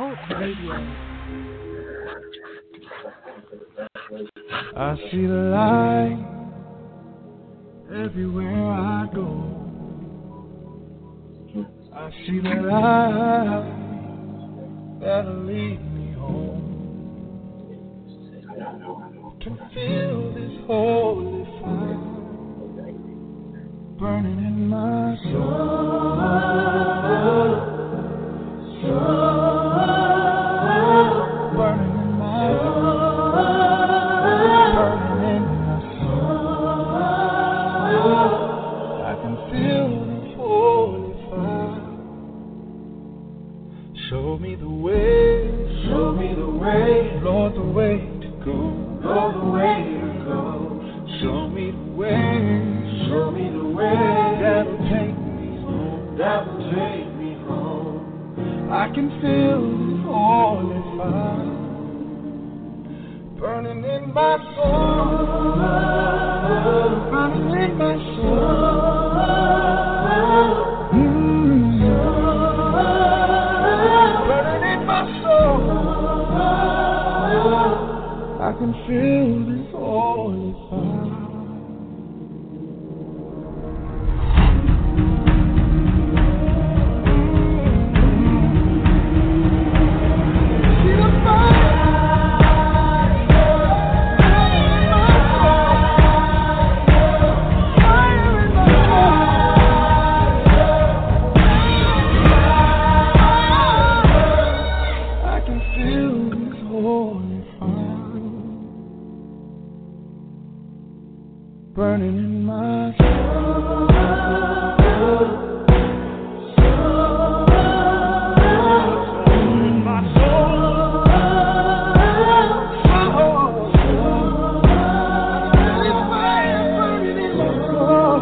I see the light everywhere I go. I see the light that'll lead me home. Can feel this holy fire burning in my soul. Burning in my soul. Burning in my soul. I can feel this holy fire. Show me the way. Show me the way. Lord, the way to go. Lord, the way to go. Show me the way. Show me the way. That'll take me home. That'll take me home. I can feel this holy fire burning in my soul. Burning in my soul. Burning in my soul. I can feel this holy fire. See the burning in my soul. Burning in my soul. It's fire burning in my soul.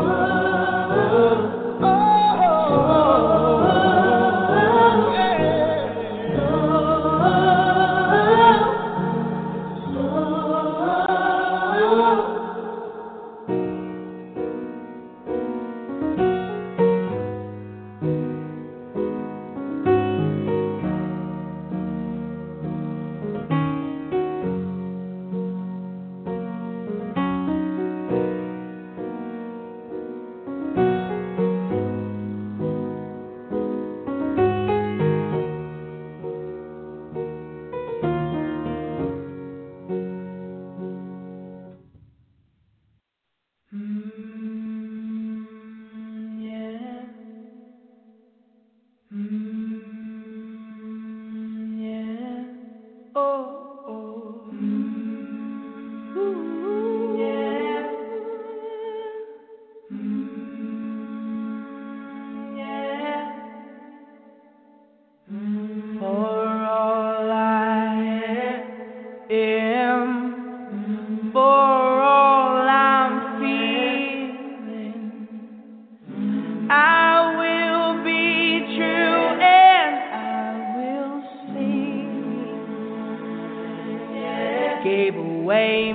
Gave away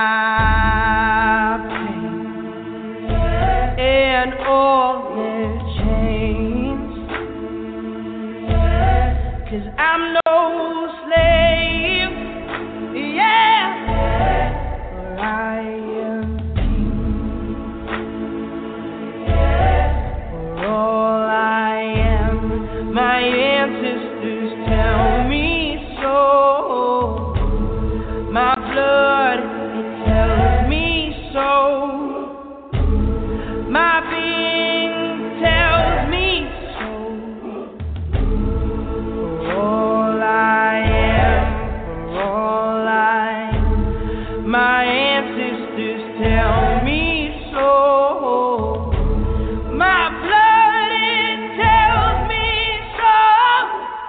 my pain and all their chains, 'cause I'm no slave, yeah, for I am for all I am. My ancestors tell me so. My blood, it tells me so. My being tells me so. For all I am, for all I am. My ancestors tell me so. My blood, it tells me so.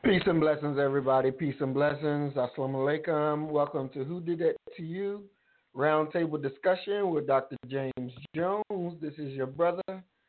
Peace and blessings, everybody. Peace and blessings. Assalamu alaikum. Welcome to Who Did That to You? Roundtable discussion with Dr. James Jones. This is your brother.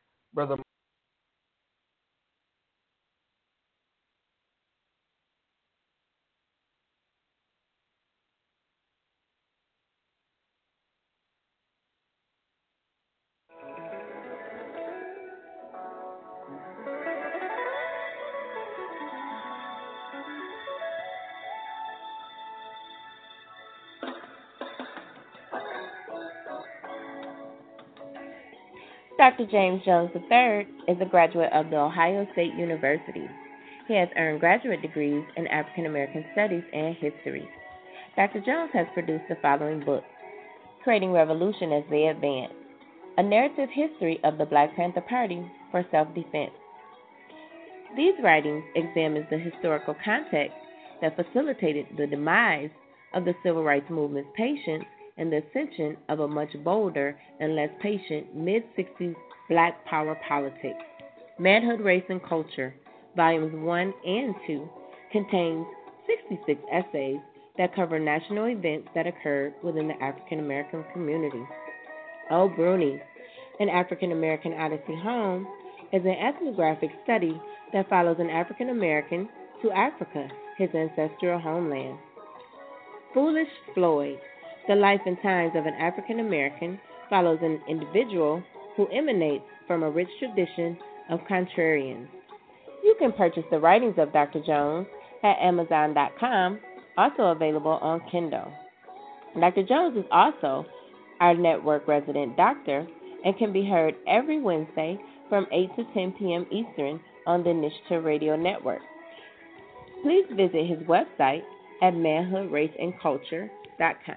Dr. James Jones III is a graduate of The Ohio State University. He has earned graduate degrees in African American Studies and History. Dr. Jones has produced the following books: Creating Revolution as They Advance, A Narrative History of the Black Panther Party for Self-Defense. These writings examine the historical context that facilitated the demise of the Civil Rights Movement's patience and the ascension of a much bolder and less patient mid-60s Black power politics. Manhood, Race, and Culture, Volumes 1 and 2, contains 66 essays that cover national events that occurred within the African American community. O. Bruni, An African American Odyssey Home, is an ethnographic study that follows an African American to Africa, his ancestral homeland. Foolish Floyd, The Life and Times of an African American, follows an individual who emanates from a rich tradition of contrarians. You can purchase the writings of Dr. Jones at Amazon.com, also available on Kindle. Dr. Jones is also our network resident doctor and can be heard every Wednesday from 8 to 10 p.m. Eastern on the Nishta Radio Network. Please visit his website at manhoodraceandculture.com.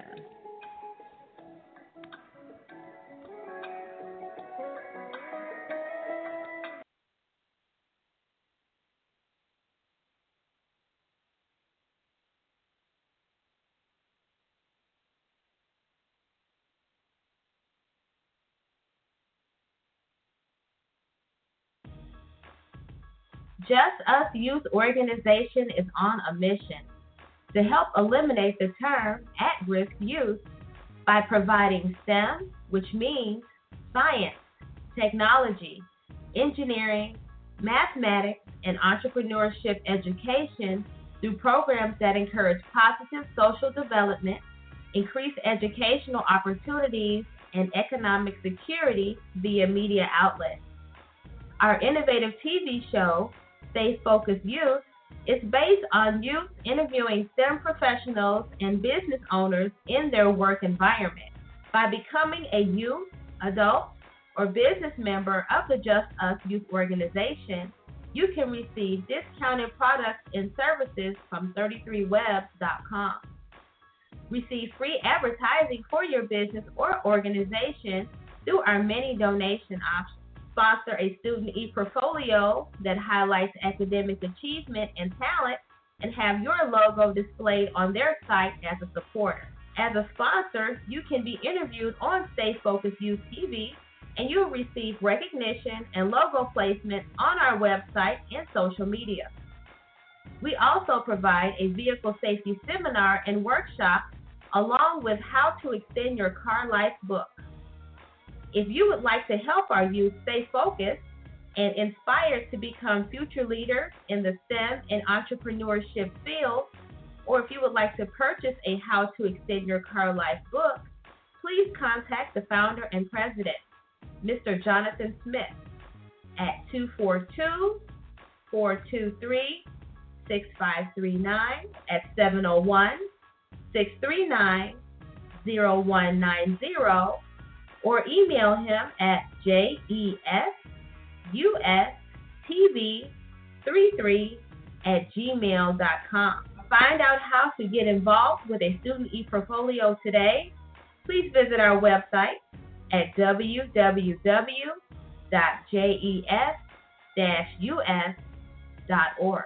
Just Us Youth Organization is on a mission to help eliminate the term at-risk youth by providing STEM, which means science, technology, engineering, mathematics, and entrepreneurship education through programs that encourage positive social development, increase educational opportunities, and economic security via media outlets. Our innovative TV show, Stay Focused Youth, is based on youth interviewing STEM professionals and business owners in their work environment. By becoming a youth, adult, or business member of the Just Us Youth Organization, you can receive discounted products and services from 33webs.com. Receive free advertising for your business or organization through our many donation options. Sponsor a student e-portfolio that highlights academic achievement and talent, and have your logo displayed on their site as a supporter. As a sponsor, you can be interviewed on Stay Focused Youth TV, and you'll receive recognition and logo placement on our website and social media. We also provide a vehicle safety seminar and workshop along with how to extend your car life book. If you would like to help our youth stay focused and inspired to become future leaders in the STEM and entrepreneurship field, or if you would like to purchase a How to Extend Your Car Life book, please contact the founder and president, Mr. Jonathan Smith, at 242-423-6539 at 701-639-0190, or email him at jestv33@gmail.com. Find out how to get involved with a student e-portfolio today. Please visit our website at www.jes-us.org.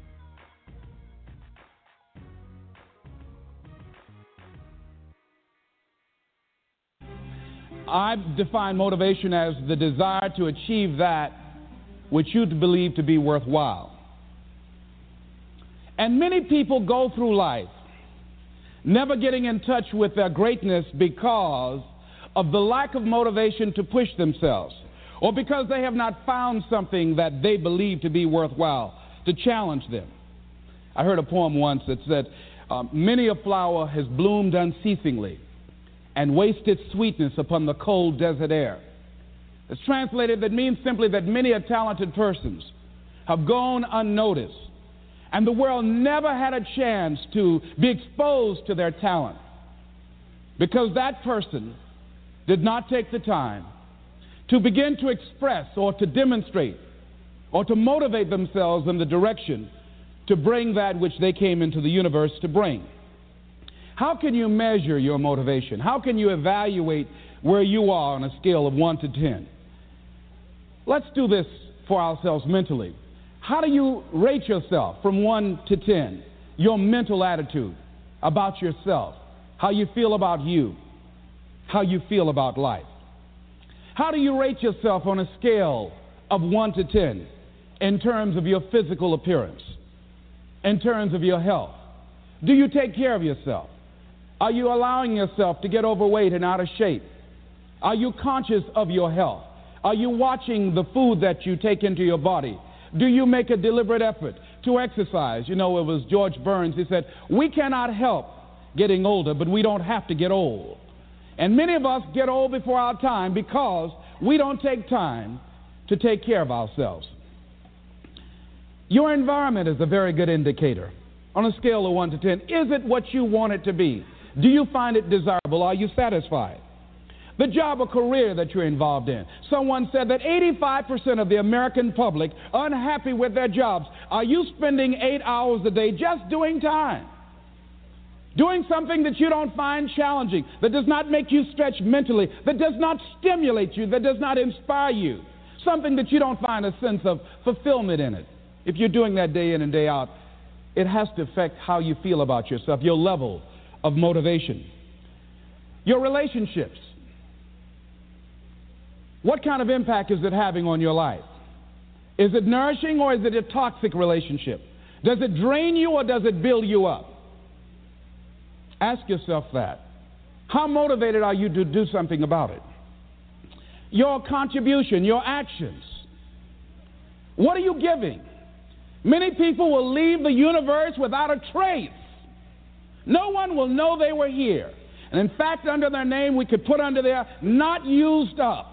I define motivation as the desire to achieve that which you believe to be worthwhile. And many people go through life never getting in touch with their greatness because of the lack of motivation to push themselves, or because they have not found something that they believe to be worthwhile to challenge them. I heard a poem once that said, many a flower has bloomed unceasingly and wasted sweetness upon the cold desert air. It's translated, that means simply that many a talented persons have gone unnoticed, and the world never had a chance to be exposed to their talent because that person did not take the time to begin to express or to demonstrate or to motivate themselves in the direction to bring that which they came into the universe to bring. How can you measure your motivation? How can you evaluate where you are on a scale of 1 to 10? Let's do this for ourselves mentally. How do you rate yourself from 1 to 10? Your mental attitude about yourself, how you feel about you, how you feel about life. How do you rate yourself on a scale of 1 to 10 in terms of your physical appearance, in terms of your health? Do you take care of yourself? Are you allowing yourself to get overweight and out of shape? Are you conscious of your health? Are you watching the food that you take into your body? Do you make a deliberate effort to exercise? You know, it was George Burns. He said, we cannot help getting older, but we don't have to get old. And many of us get old before our time because we don't take time to take care of ourselves. Your environment is a very good indicator. On a scale of 1 to 10, is it what you want it to be? Do you find it desirable? Are you satisfied? The job or career that you're involved in. Someone said that 85% of the American public are unhappy with their jobs. Are you spending 8 hours a day just doing time? Doing something that you don't find challenging, that does not make you stretch mentally, that does not stimulate you, that does not inspire you. Something that you don't find a sense of fulfillment in it. If you're doing that day in and day out, it has to affect how you feel about yourself, your level of motivation. Your relationships. What kind of impact is it having on your life? Is it nourishing or is it a toxic relationship? Does it drain you or does it build you up? Ask yourself that. How motivated are you to do something about it? Your contribution, your actions. What are you giving? Many people will leave the universe without a trace. No one will know they were here. And in fact, under their name, we could put under there, not used up.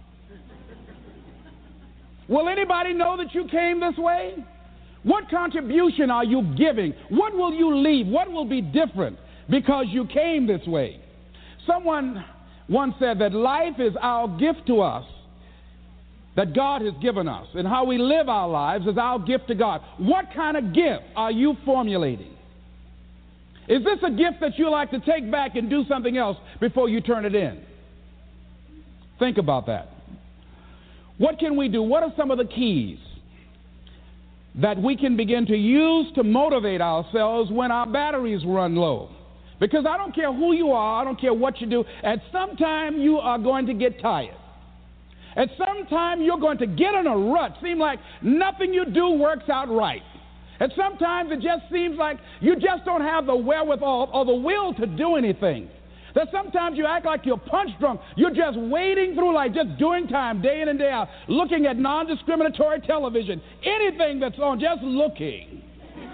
Will anybody know that you came this way? What contribution are you giving? What will you leave? What will be different because you came this way? Someone once said that life is our gift to us that God has given us, and how we live our lives is our gift to God. What kind of gift are you formulating? Is this a gift that you like to take back and do something else before you turn it in? Think about that. What can we do? What are some of the keys that we can begin to use to motivate ourselves when our batteries run low? Because I don't care who you are, I don't care what you do, at some time you are going to get tired. At some time you're going to get in a rut, seem like nothing you do works out right. And sometimes it just seems like you just don't have the wherewithal or the will to do anything. That sometimes you act like you're punch drunk. You're just wading through life, just doing time day in and day out, looking at non-discriminatory television, anything that's on, just looking.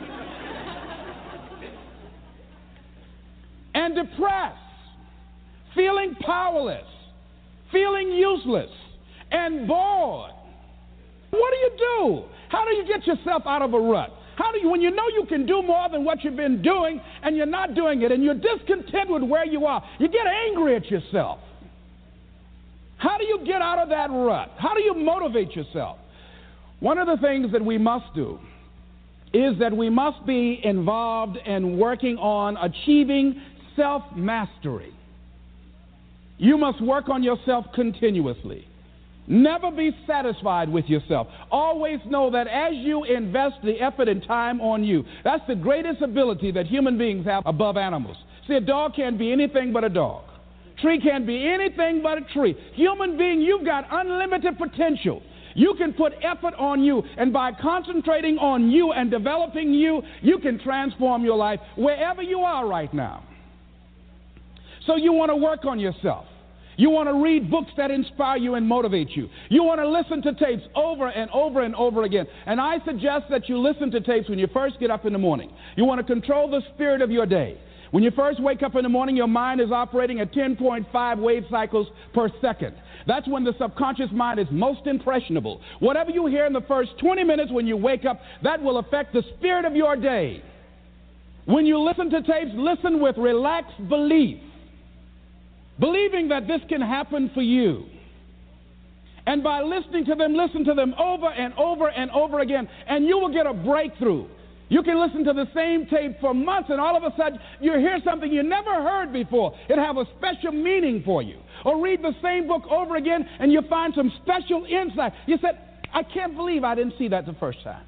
And depressed, feeling powerless, feeling useless, and bored. What do you do? How do you get yourself out of a rut? How do you, when you know you can do more than what you've been doing and you're not doing it and you're discontent with where you are, you get angry at yourself. How do you get out of that rut? How do you motivate yourself? One of the things that we must do is that we must be involved in working on achieving self-mastery. You must work on yourself continuously. Never be satisfied with yourself. Always know that as you invest the effort and time on you, that's the greatest ability that human beings have above animals. See, a dog can't be anything but a dog. Tree can't be anything but a tree. Human being, you've got unlimited potential. You can put effort on you, and by concentrating on you and developing you, you can transform your life wherever you are right now. So you want to work on yourself. You want to read books that inspire you and motivate you. You want to listen to tapes over and over and over again. And I suggest that you listen to tapes when you first get up in the morning. You want to control the spirit of your day. When you first wake up in the morning, your mind is operating at 10.5 wave cycles per second. That's when the subconscious mind is most impressionable. Whatever you hear in the first 20 minutes when you wake up, that will affect the spirit of your day. When you listen to tapes, listen with relaxed belief, believing that this can happen for you. And by listening to them, listen to them over and over and over again, and you will get a breakthrough. You can listen to the same tape for months, and all of a sudden you hear something you never heard before. It have a special meaning for you. Or read the same book over again, and you find some special insight. You said, I can't believe I didn't see that the first time.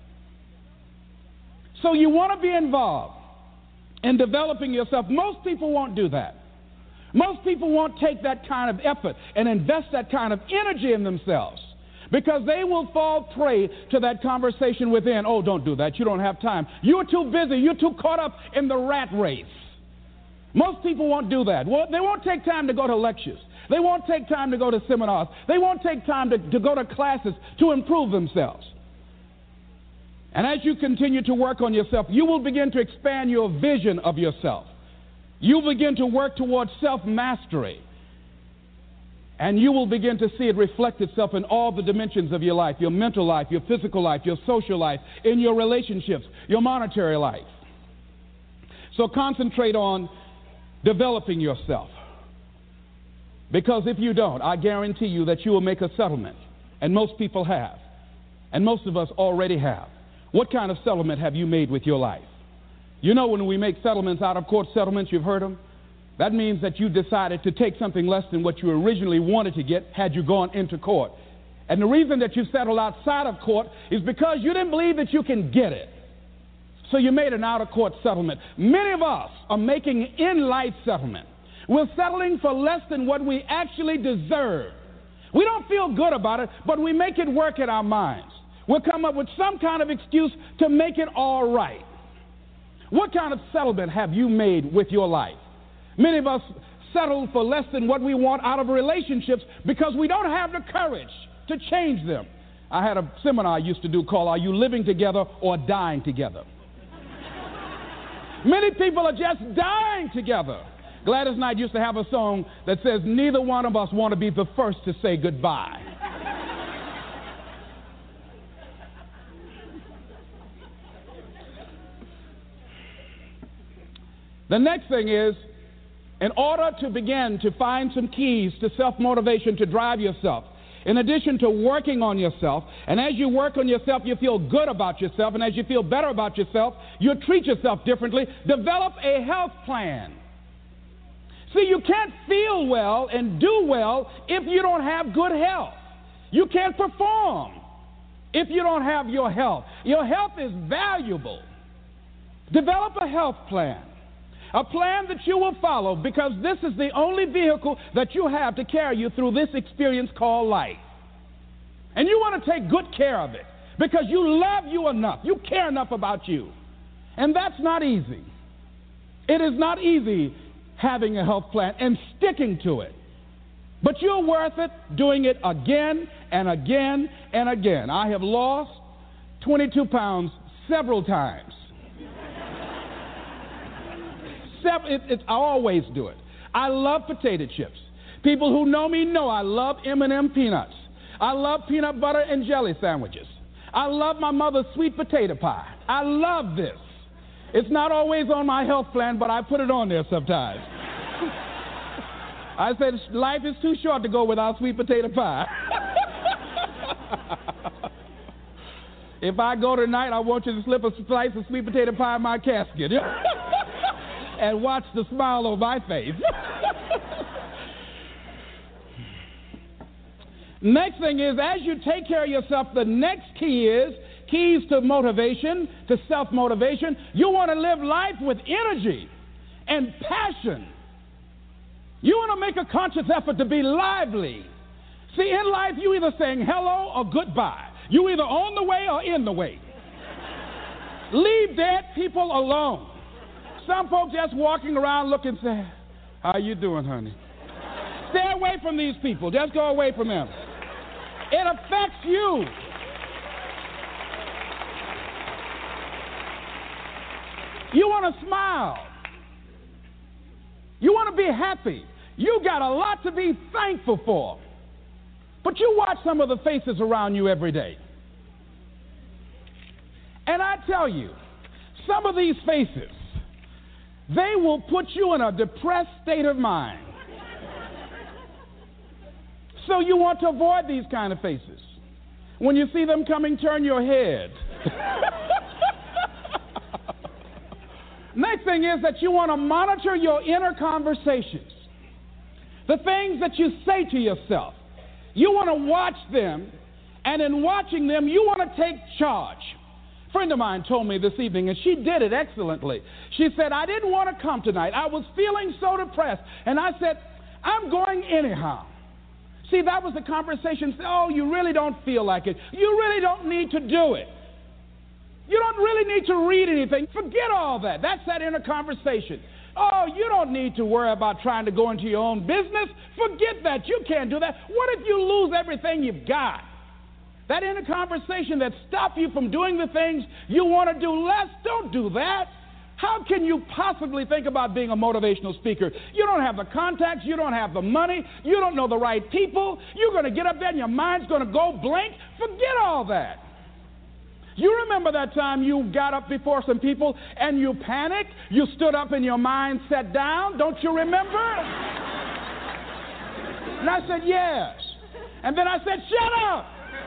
So you want to be involved in developing yourself. Most people won't do that. Most people won't take that kind of effort and invest that kind of energy in themselves, because they will fall prey to that conversation within. Oh, don't do that. You don't have time. You're too busy. You're too caught up in the rat race. Most people won't do that. Well, they won't take time to go to lectures. They won't take time to go to seminars. They won't take time to go to classes to improve themselves. And as you continue to work on yourself, you will begin to expand your vision of yourself. You begin to work towards self-mastery. And you will begin to see it reflect itself in all the dimensions of your life, your mental life, your physical life, your social life, in your relationships, your monetary life. So concentrate on developing yourself. Because if you don't, I guarantee you that you will make a settlement. And most people have. And most of us already have. What kind of settlement have you made with your life? You know, when we make settlements, out-of-court settlements, you've heard them? That means that you decided to take something less than what you originally wanted to get had you gone into court. And the reason that you settled outside of court is because you didn't believe that you can get it. So you made an out-of-court settlement. Many of us are making in-life settlement. We're settling for less than what we actually deserve. We don't feel good about it, but we make it work in our minds. We'll come up with some kind of excuse to make it all right. What kind of settlement have you made with your life? Many of us settle for less than what we want out of relationships because we don't have the courage to change them. I had a seminar I used to do called, Are You Living Together or Dying Together? Many people are just dying together. Gladys Knight used to have a song that says, neither one of us want to be the first to say goodbye. The next thing is, in order to begin to find some keys to self-motivation to drive yourself, in addition to working on yourself, and as you work on yourself, you feel good about yourself, and as you feel better about yourself, you treat yourself differently. Develop a health plan. See, you can't feel well and do well if you don't have good health. You can't perform if you don't have your health. Your health is valuable. Develop a health plan. A plan that you will follow, because this is the only vehicle that you have to carry you through this experience called life. And you want to take good care of it because you love you enough. You care enough about you. And that's not easy. It is not easy having a health plan and sticking to it. But you're worth it doing it again and again and again. I have lost 22 pounds several times. I always do it. I love potato chips. People who know me know I love M&M peanuts. I love peanut butter and jelly sandwiches. I love my mother's sweet potato pie. I love this. It's not always on my health plan, but I put it on there sometimes. I said, life is too short to go without sweet potato pie. If I go tonight, I want you to slip a slice of sweet potato pie in my casket. And watch the smile on my face. Next thing is, as you take care of yourself, the next key is keys to motivation, to self-motivation. You want to live life with energy and passion. You want to make a conscious effort to be lively. See, in life, you either saying hello or goodbye. You either on the way or in the way. Leave dead people alone. Some folks just walking around looking, say, how you doing, honey? Stay away from these people. Just go away from them. It affects you. You want to smile. You want to be happy. You got a lot to be thankful for. But you watch some of the faces around you every day. And I tell you, some of these faces, they will put you in a depressed state of mind. So you want to avoid these kind of faces. When you see them coming, turn your head. Next thing is that you want to monitor your inner conversations. The things that you say to yourself. You want to watch them, and in watching them, you want to take charge. A friend of mine told me this evening, and she did it excellently. She said, I didn't want to come tonight. I was feeling so depressed. And I said, I'm going anyhow. See, that was the conversation. Oh, you really don't feel like it. You really don't need to do it. You don't really need to read anything. Forget all that. That's that inner conversation. Oh, you don't need to worry about trying to go into your own business. Forget that. You can't do that. What if you lose everything you've got? That inner conversation that stops you from doing the things you want to do less, don't do that. How can you possibly think about being a motivational speaker? You don't have the contacts. You don't have the money. You don't know the right people. You're going to get up there and your mind's going to go blank. Forget all that. You remember that time you got up before some people and you panicked? You stood up and your mind sat down? Don't you remember? And I said, yes. And then I said, shut up.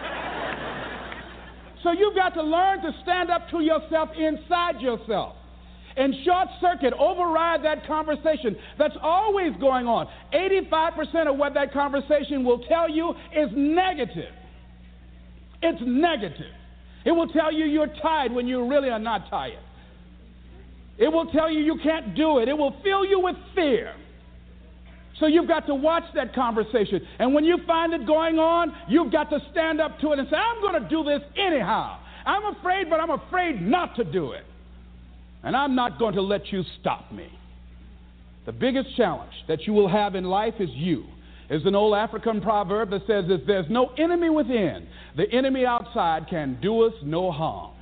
So you've got to learn to stand up to yourself inside yourself and short circuit, override that conversation that's always going on. 85% of what that conversation will tell you is negative. It's negative. It will tell you you're tired when you really are not tired. It will tell you you can't do it. It will fill you with fear. So you've got to watch that conversation. And when you find it going on, you've got to stand up to it and say, I'm going to do this anyhow. I'm afraid, but I'm afraid not to do it. And I'm not going to let you stop me. The biggest challenge that you will have in life is you. There's an old African proverb that says, if there's no enemy within, the enemy outside can do us no harm.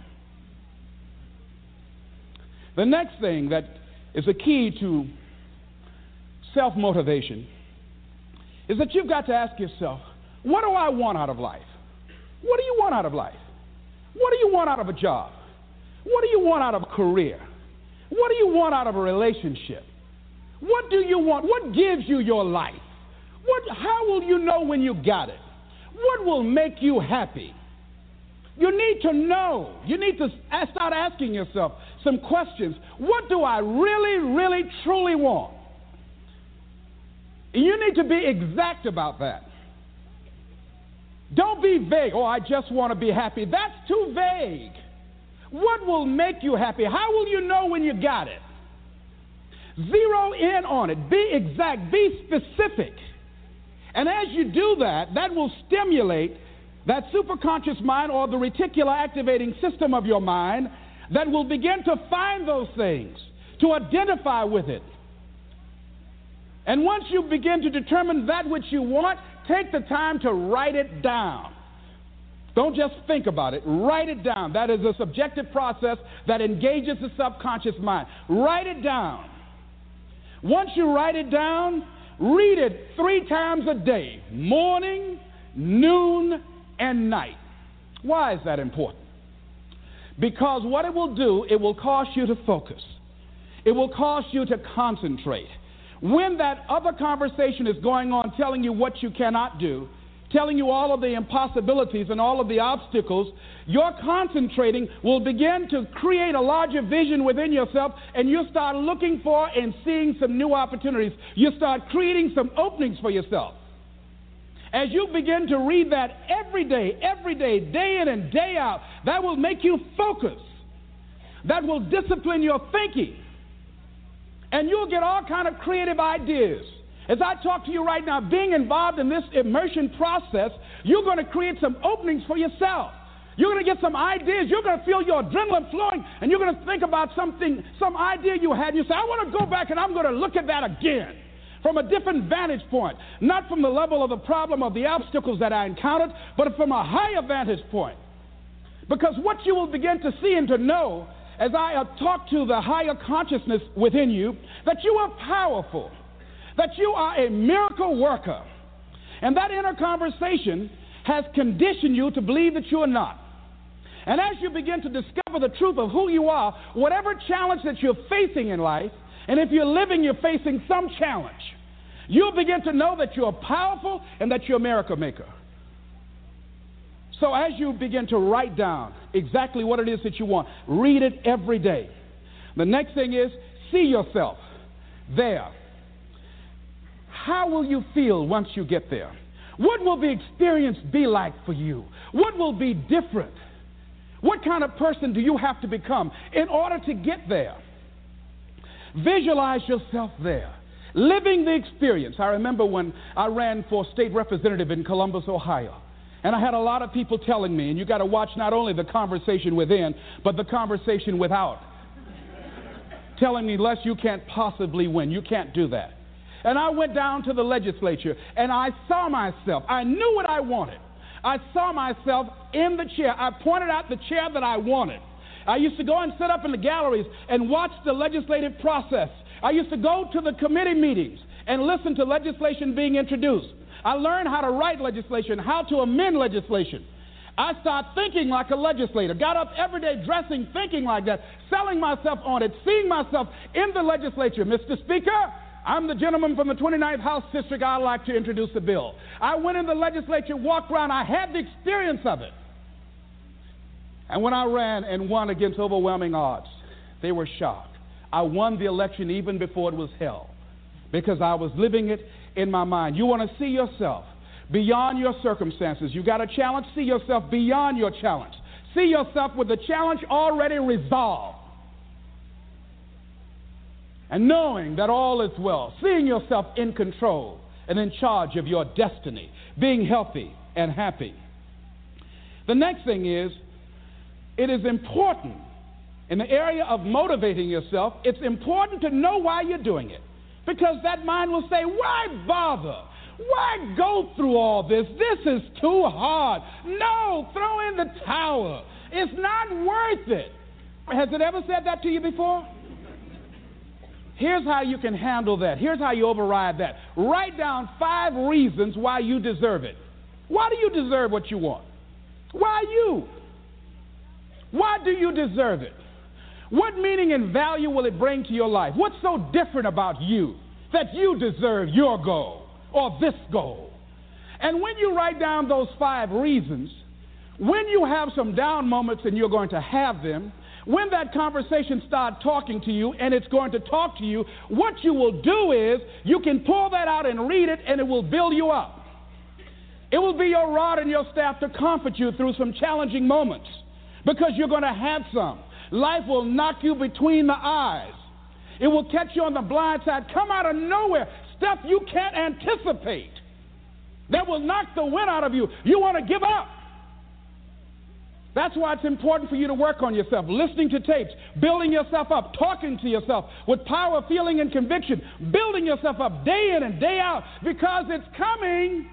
The next thing that is a key to self-motivation is that you've got to ask yourself, what do I want out of life? What do you want out of life? What do you want out of a job? What do you want out of a career? What do you want out of a relationship? What do you want? What gives you your life? How will you know when you got it? What will make you happy? You need to know. You need to start asking yourself some questions. What do I really, really, truly want? You need to be exact about that. Don't be vague. Oh, I just want to be happy. That's too vague. What will make you happy? How will you know when you got it? Zero in on it. Be exact. Be specific. And as you do that, that will stimulate that superconscious mind or the reticular activating system of your mind that will begin to find those things, to identify with it. And once you begin to determine that which you want, take the time to write it down. Don't just think about it. Write it down. That is a subjective process that engages the subconscious mind. Write it down. Once you write it down, read it 3 times a day, morning, noon, and night. Why is that important? Because what it will do, it will cause you to focus. It will cause you to concentrate. When that other conversation is going on telling you what you cannot do, telling you all of the impossibilities and all of the obstacles, your concentrating will begin to create a larger vision within yourself, and you'll start looking for and seeing some new opportunities. You'll start creating some openings for yourself. As you begin to read that every day, day in and day out, that will make you focus. That will discipline your thinking. And you'll get all kind of creative ideas. As I talk to you right now, being involved in this immersion process, you're going to create some openings for yourself. You're going to get some ideas. You're going to feel your adrenaline flowing, and you're going to think about something, some idea you had. And you say, I want to go back and I'm going to look at that again from a different vantage point, not from the level of the problem of the obstacles that I encountered, but from a higher vantage point. Because what you will begin to see and to know as I talk to the higher consciousness within you, that you are powerful, that you are a miracle worker. And that inner conversation has conditioned you to believe that you are not. And as you begin to discover the truth of who you are, whatever challenge that you're facing in life, and if you're living, you're facing some challenge, you'll begin to know that you're powerful and that you're a miracle maker. So as you begin to write down exactly what it is that you want, read it every day. The next thing is, see yourself there. How will you feel once you get there? What will the experience be like for you? What will be different? What kind of person do you have to become in order to get there? Visualize yourself there, living the experience. I remember when I ran for state representative in Columbus, Ohio, and I had a lot of people telling me, and you got to watch not only the conversation within, but the conversation without, telling me, Les, you can't possibly win. You can't do that. And I went down to the legislature, and I saw myself. I knew what I wanted. I saw myself in the chair. I pointed out the chair that I wanted. I used to go and sit up in the galleries and watch the legislative process. I used to go to the committee meetings and listen to legislation being introduced. I learned how to write legislation, how to amend legislation. I started thinking like a legislator, got up every day dressing, thinking like that, selling myself on it, seeing myself in the legislature. Mr. Speaker, I'm the gentleman from the 29th House District. I'd like to introduce a bill. I went in the legislature, walked around. I had the experience of it. And when I ran and won against overwhelming odds, they were shocked. I won the election even before it was held because I was living it in my mind. You want to see yourself beyond your circumstances. You got a challenge, see yourself beyond your challenge. See yourself with the challenge already resolved. And knowing that all is well, seeing yourself in control and in charge of your destiny, being healthy and happy. The next thing is, it is important in the area of motivating yourself, it's important to know why you're doing it. Because that mind will say, why bother? Why go through all this? This is too hard. No, throw in the towel. It's not worth it. Has it ever said that to you before? Here's how you can handle that. Here's how you override that. Write down 5 reasons why you deserve it. Why do you deserve what you want? Why you? Why do you deserve it? What meaning and value will it bring to your life? What's so different about you that you deserve your goal or this goal? And when you write down those 5 reasons, when you have some down moments, and you're going to have them, when that conversation starts talking to you, and it's going to talk to you, what you will do is you can pull that out and read it, and it will build you up. It will be your rod and your staff to comfort you through some challenging moments, because you're going to have some. Life will knock you between the eyes. It will catch you on the blind side, come out of nowhere, stuff you can't anticipate that will knock the wind out of you. You want to give up. That's why it's important for you to work on yourself, listening to tapes, building yourself up, talking to yourself with power, feeling, and conviction, building yourself up day in and day out, because it's coming.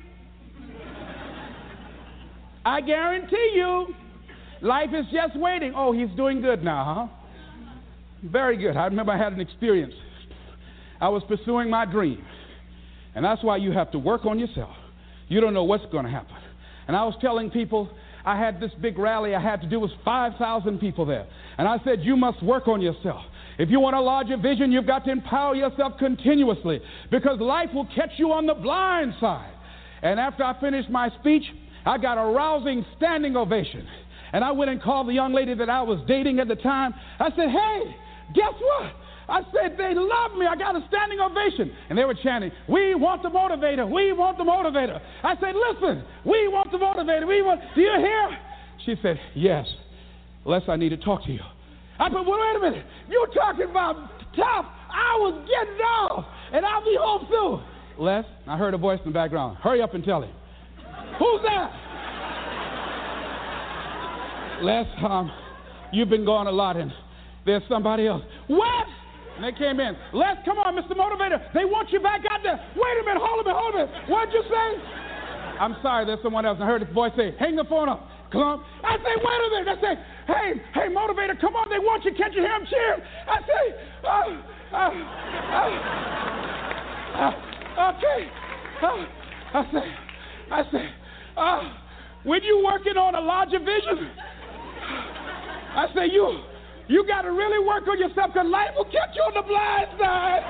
I guarantee you, life is just waiting. Oh, he's doing good now, huh? Very good. I remember I had an experience. I was pursuing my dream, and that's why you have to work on yourself. You don't know what's going to happen. And I was telling people, I had this big rally I had to do with 5,000 people there. And I said, you must work on yourself. If you want a larger vision, you've got to empower yourself continuously, because life will catch you on the blind side. And after I finished my speech, I got a rousing standing ovation. And I went and called the young lady that I was dating at the time. I said, hey, guess what? I said, they love me. I got a standing ovation. And they were chanting, we want the motivator. We want the motivator. I said, listen, we want the motivator. Do you hear? She said, yes. Les, I need to talk to you. I said, well, wait a minute. You're talking about tough. I was getting off, and I'll be home soon. Les, I heard a voice in the background. Hurry up and tell him. Who's that? Les, you've been gone a lot, and there's somebody else. What? And they came in. Les, come on, Mr. Motivator. They want you back out there. Wait a minute, hold a minute. What'd you say? I'm sorry, there's someone else. I heard his voice say, hang the phone up. Come on. I say, wait a minute. I say, hey, Motivator, come on. They want you. Can't you hear them cheering? I say, okay. I say, when you working on a larger vision, I say, you got to really work on yourself because life will catch you on the blind side.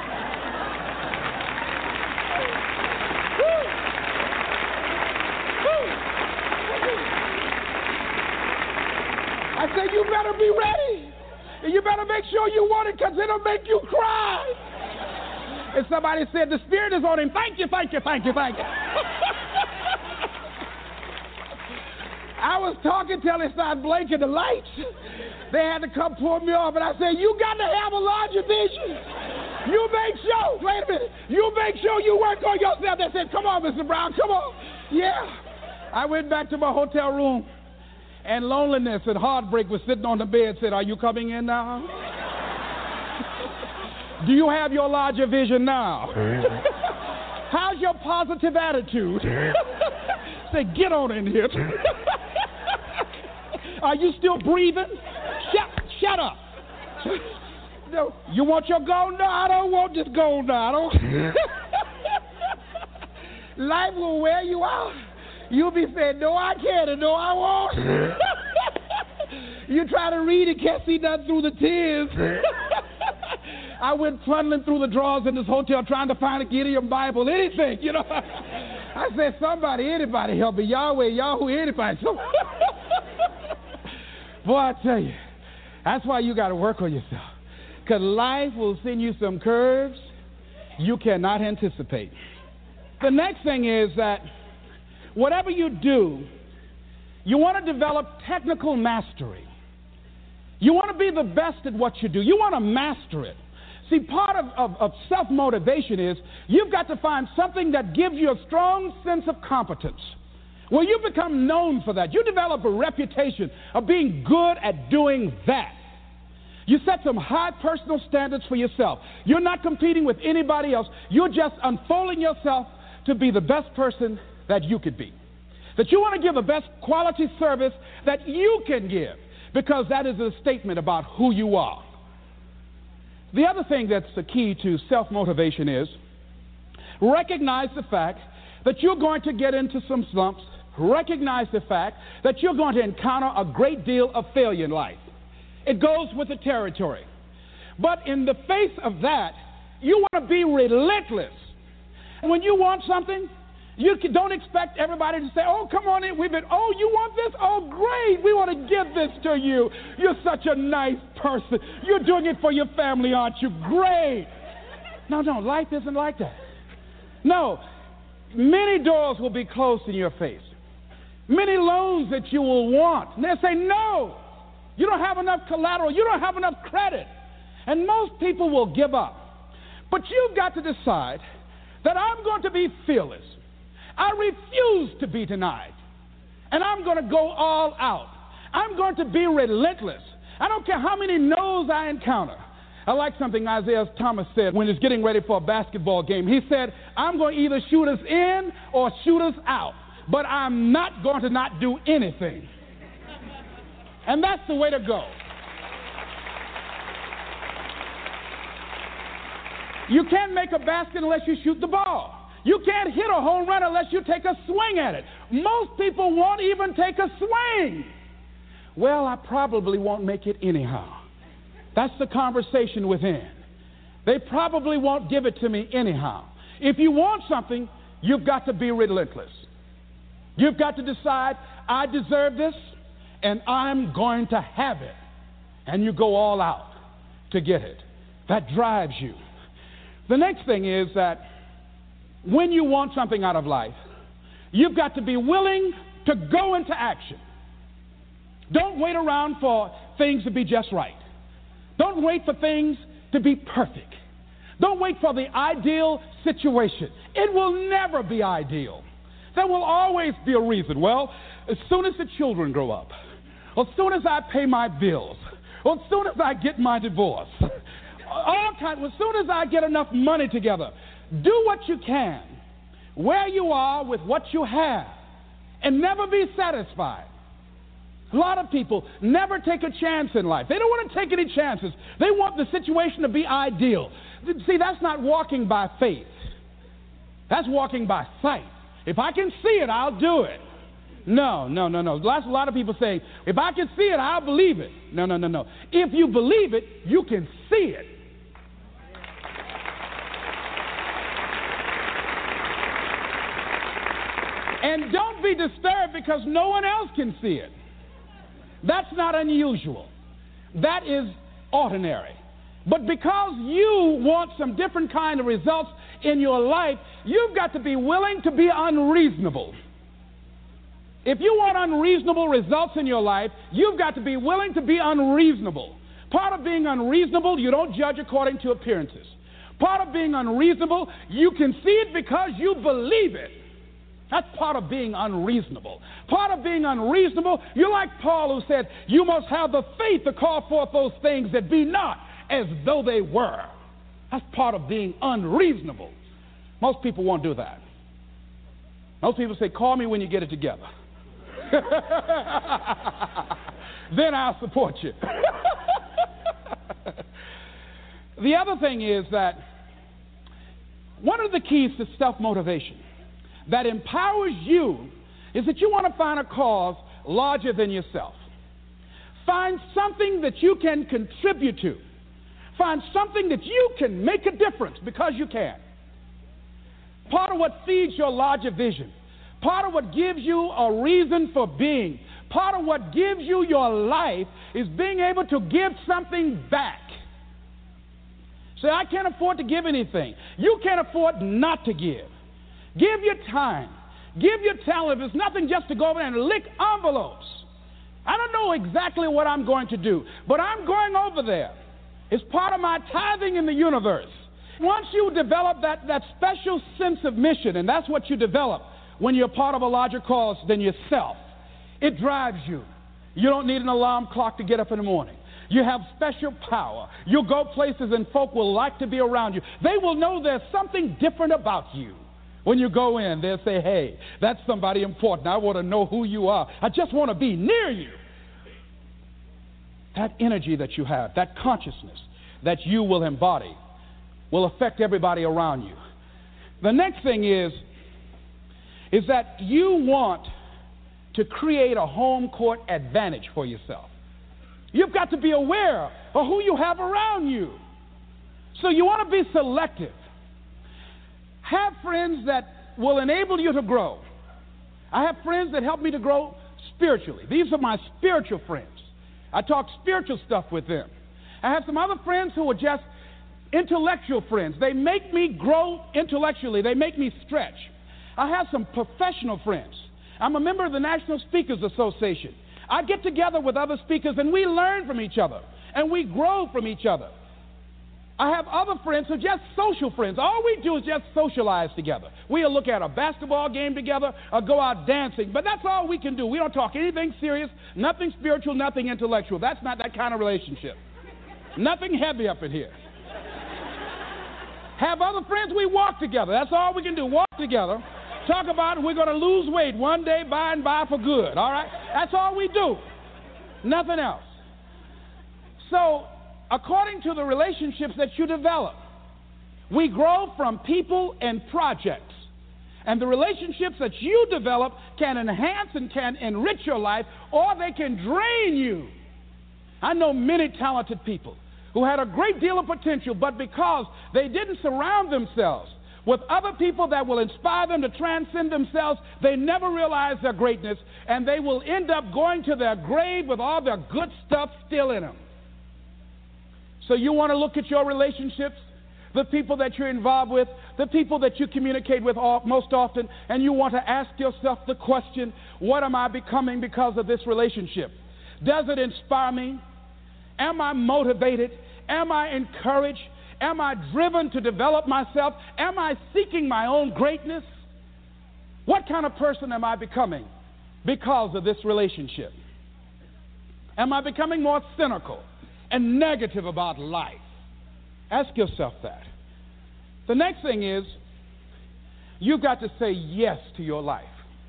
I say, you better be ready. And you better make sure you want it because it'll make you cry. And somebody said, the Spirit is on him. Thank you. I was talking till they started blinking the lights. They had to come pull me off. And I said, you got to have a larger vision. You make sure, wait a minute, you make sure you work on yourself. They said, come on, Mr. Brown, come on. Yeah. I went back to my hotel room, and loneliness and heartbreak was sitting on the bed, said, are you coming in now? Do you have your larger vision now? How's your positive attitude? Say, get on in here. Are you still breathing? Shut up. No, you want your gold? No, I don't want this gold now. Life will wear you out. You'll be saying, no, I can't, and no, I won't. You try to read it, can't see nothing through the tears. I went funneling through the drawers in this hotel trying to find a Gideon Bible, anything, you know. I said, anybody help me. Yahweh, Yahoo, anybody. Boy, I tell you, that's why you got to work on yourself. Because life will send you some curves you cannot anticipate. The next thing is that whatever you do, you want to develop technical mastery. You want to be the best at what you do. You want to master it. See, part of self-motivation is you've got to find something that gives you a strong sense of competence. Well, you become known for that. You develop a reputation of being good at doing that. You set some high personal standards for yourself. You're not competing with anybody else. You're just unfolding yourself to be the best person that you could be. That you want to give the best quality service that you can give, because that is a statement about who you are. The other thing that's the key to self-motivation is recognize the fact that you're going to get into some slumps. Recognize the fact that you're going to encounter a great deal of failure in life. It goes with the territory. But in the face of that, you want to be relentless. And when you want something, you don't expect everybody to say, oh, come on in. You want this? Oh, great. We want to give this to you. You're such a nice person. You're doing it for your family, aren't you? Great. No, life isn't like that. No, many doors will be closed in your face. Many loans that you will want. And they'll say, no, you don't have enough collateral. You don't have enough credit. And most people will give up. But you've got to decide that I'm going to be fearless. I refuse to be denied. And I'm going to go all out. I'm going to be relentless. I don't care how many no's I encounter. I like something Isaiah Thomas said when he's getting ready for a basketball game. He said, I'm going to either shoot us in or shoot us out, but I'm not going to not do anything. And that's the way to go. You can't make a basket unless you shoot the ball. You can't hit a home run unless you take a swing at it. Most people won't even take a swing. Well, I probably won't make it anyhow. That's the conversation within. They probably won't give it to me anyhow. If you want something, you've got to be relentless. You've got to decide, I deserve this, and I'm going to have it. And you go all out to get it. That drives you. The next thing is that when you want something out of life, you've got to be willing to go into action. Don't wait around for things to be just right. Don't wait for things to be perfect. Don't wait for the ideal situation. It will never be ideal. There will always be a reason. Well, as soon as the children grow up, or as soon as I pay my bills, or as soon as I get my divorce, as soon as I get enough money together, do what you can, where you are with what you have, and never be satisfied. A lot of people never take a chance in life. They don't want to take any chances. They want the situation to be ideal. See, that's not walking by faith. That's walking by sight. If I can see it, I'll do it. No. That's a lot of people saying, if I can see it, I'll believe it. No. If you believe it, you can see it. And don't be disturbed because no one else can see it. That's not unusual. That is ordinary. But because you want some different kind of results in your life, you've got to be willing to be unreasonable. If you want unreasonable results in your life, you've got to be willing to be unreasonable. Part of being unreasonable, you don't judge according to appearances. Part of being unreasonable, you can see it because you believe it. That's part of being unreasonable. Part of being unreasonable, you're like Paul who said, you must have the faith to call forth those things that be not as though they were. That's part of being unreasonable. Most people won't do that. Most people say, call me when you get it together. Then I'll support you. The other thing is that one of the keys to self-motivation that empowers you is that you want to find a cause larger than yourself. Find something that you can contribute to. Find something that you can make a difference because you can. Part of what feeds your larger vision, part of what gives you a reason for being, part of what gives you your life is being able to give something back. Say, I can't afford to give anything. You can't afford not to give. Give your time. Give your talent. If it's nothing just to go over and lick envelopes. I don't know exactly what I'm going to do, but I'm going over there. It's part of my tithing in the universe. Once you develop that special sense of mission, and that's what you develop when you're part of a larger cause than yourself, it drives you. You don't need an alarm clock to get up in the morning. You have special power. You'll go places and folk will like to be around you. They will know there's something different about you. When you go in, they'll say, hey, that's somebody important. I want to know who you are. I just want to be near you. That energy that you have, that consciousness that you will embody will affect everybody around you. The next thing is that you want to create a home court advantage for yourself. You've got to be aware of who you have around you. So you want to be selective. Have friends that will enable you to grow. I have friends that help me to grow spiritually. These are my spiritual friends. I talk spiritual stuff with them. I have some other friends who are just intellectual friends. They make me grow intellectually. They make me stretch. I have some professional friends. I'm a member of the National Speakers Association. I get together with other speakers and we learn from each other and we grow from each other. I have other friends who are just social friends. All we do is just socialize together. We'll look at a basketball game together or go out dancing, but that's all we can do. We don't talk anything serious, nothing spiritual, nothing intellectual. That's not that kind of relationship. Nothing heavy up in here. Have other friends, we walk together. That's all we can do, walk together. Talk about we're going to lose weight one day by and by for good, all right? That's all we do. Nothing else. So, according to the relationships that you develop, we grow from people and projects. And the relationships that you develop can enhance and can enrich your life, or they can drain you. I know many talented people who had a great deal of potential, but because they didn't surround themselves with other people that will inspire them to transcend themselves, they never realize their greatness, and they will end up going to their grave with all their good stuff still in them. So you want to look at your relationships, the people that you're involved with, the people that you communicate with most often, and you want to ask yourself the question, what am I becoming because of this relationship? Does it inspire me? Am I motivated? Am I encouraged? Am I driven to develop myself? Am I seeking my own greatness? What kind of person am I becoming because of this relationship? Am I becoming more cynical and negative about life? Ask yourself that. The next thing is, you've got to say yes to your life.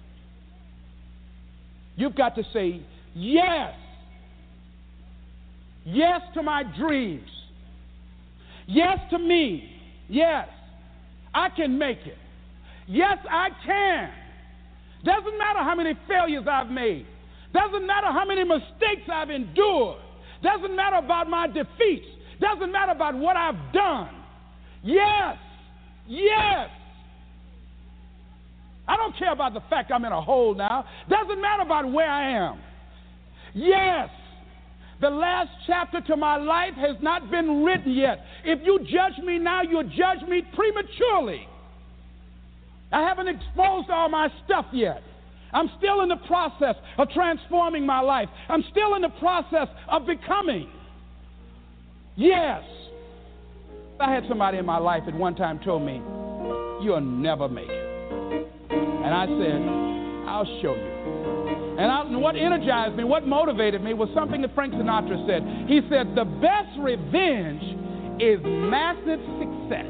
You've got to say yes. Yes to my dreams. Yes to me. Yes, I can make it. Yes, I can. Doesn't matter how many failures I've made. Doesn't matter how many mistakes I've endured. Doesn't matter about my defeats. Doesn't matter about what I've done. Yes. Yes. I don't care about the fact I'm in a hole now. Doesn't matter about where I am. Yes. The last chapter to my life has not been written yet. If you judge me now, you'll judge me prematurely. I haven't exposed all my stuff yet. I'm still in the process of transforming my life. I'm still in the process of becoming. Yes. I had somebody in my life at one time told me, you'll never make it. And I said, I'll show you. And what energized me, what motivated me was something that Frank Sinatra said. He said, the best revenge is massive success.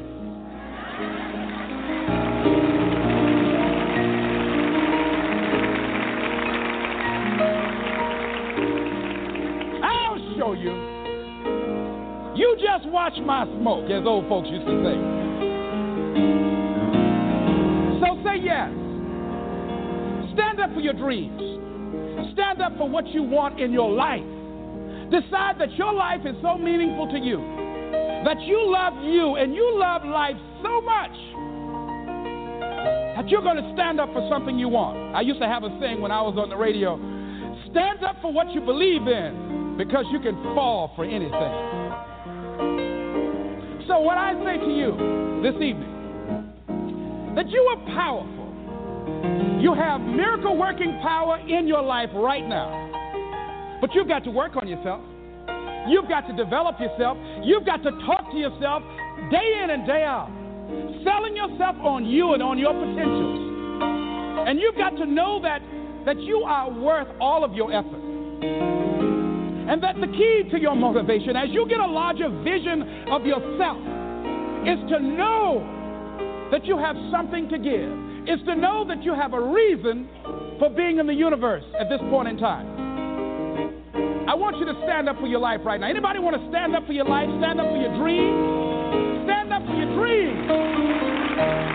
I'll show you. You just watch my smoke, as old folks used to say. So say yes. Stand up for your dreams. Stand up for what you want in your life. Decide that your life is so meaningful to you, that you love you and you love life so much that you're going to stand up for something you want. I used to have a saying when I was on the radio, stand up for what you believe in because you can fall for anything. So what I say to you this evening, that you are powerful. You have miracle-working power in your life right now. But you've got to work on yourself. You've got to develop yourself. You've got to talk to yourself day in and day out, selling yourself on you and on your potentials. And you've got to know that you are worth all of your effort. And that the key to your motivation, as you get a larger vision of yourself, is to know that you have something to give. Is to know that you have a reason for being in the universe at this point in time. I want you to stand up for your life right now. Anybody want to stand up for your life? Stand up for your dreams? Stand up for your dreams.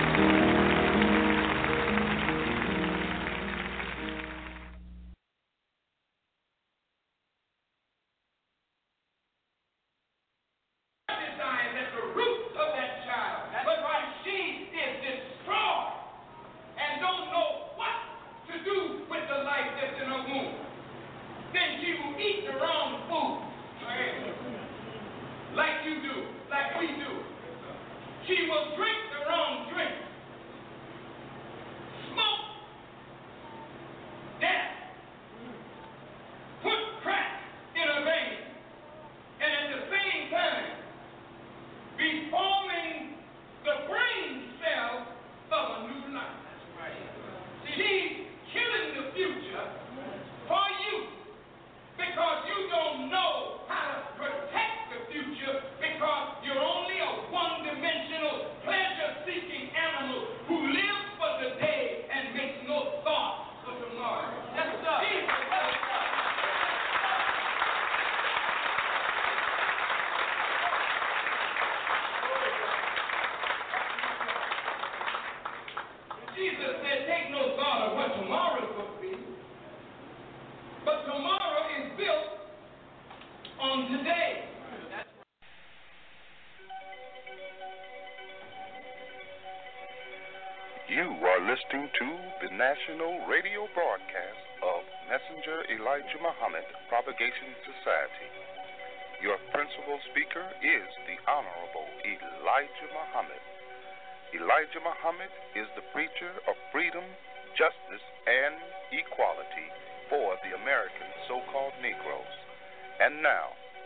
Listening to the national radio broadcast of Messenger Elijah Muhammad Propagation Society. Your principal speaker is the Honorable Elijah Muhammad. Elijah Muhammad is the preacher of freedom, justice, and equality for the American so-called Negroes. And now,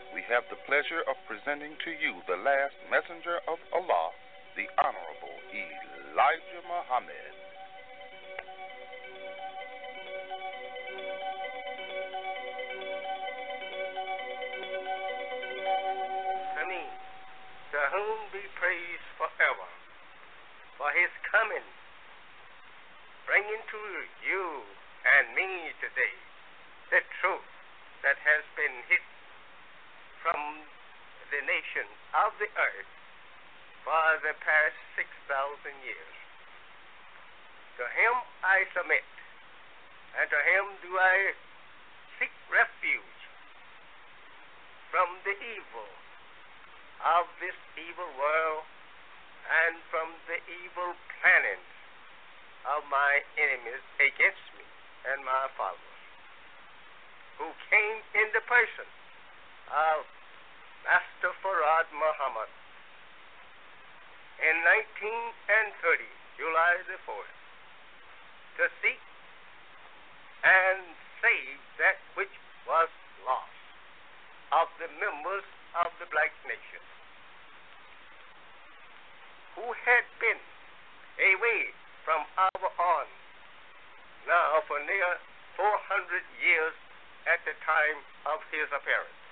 we have the pleasure of presenting to you the last messenger of Allah, the Honorable Elijah Muhammad. Ameen. To whom be praise forever for his coming, bringing to you and me today the truth that has been hid from the nations of the earth for the past 6,000 years. To him I submit, and to him do I seek refuge from the evil of this evil world and from the evil plannings of my enemies against me and my followers, who came in the person of Master Farad Muhammad in 1930, July the 4th, to seek and save that which was lost of the members of the black nation, who had been away from our on now for near 400 years at the time of his appearance.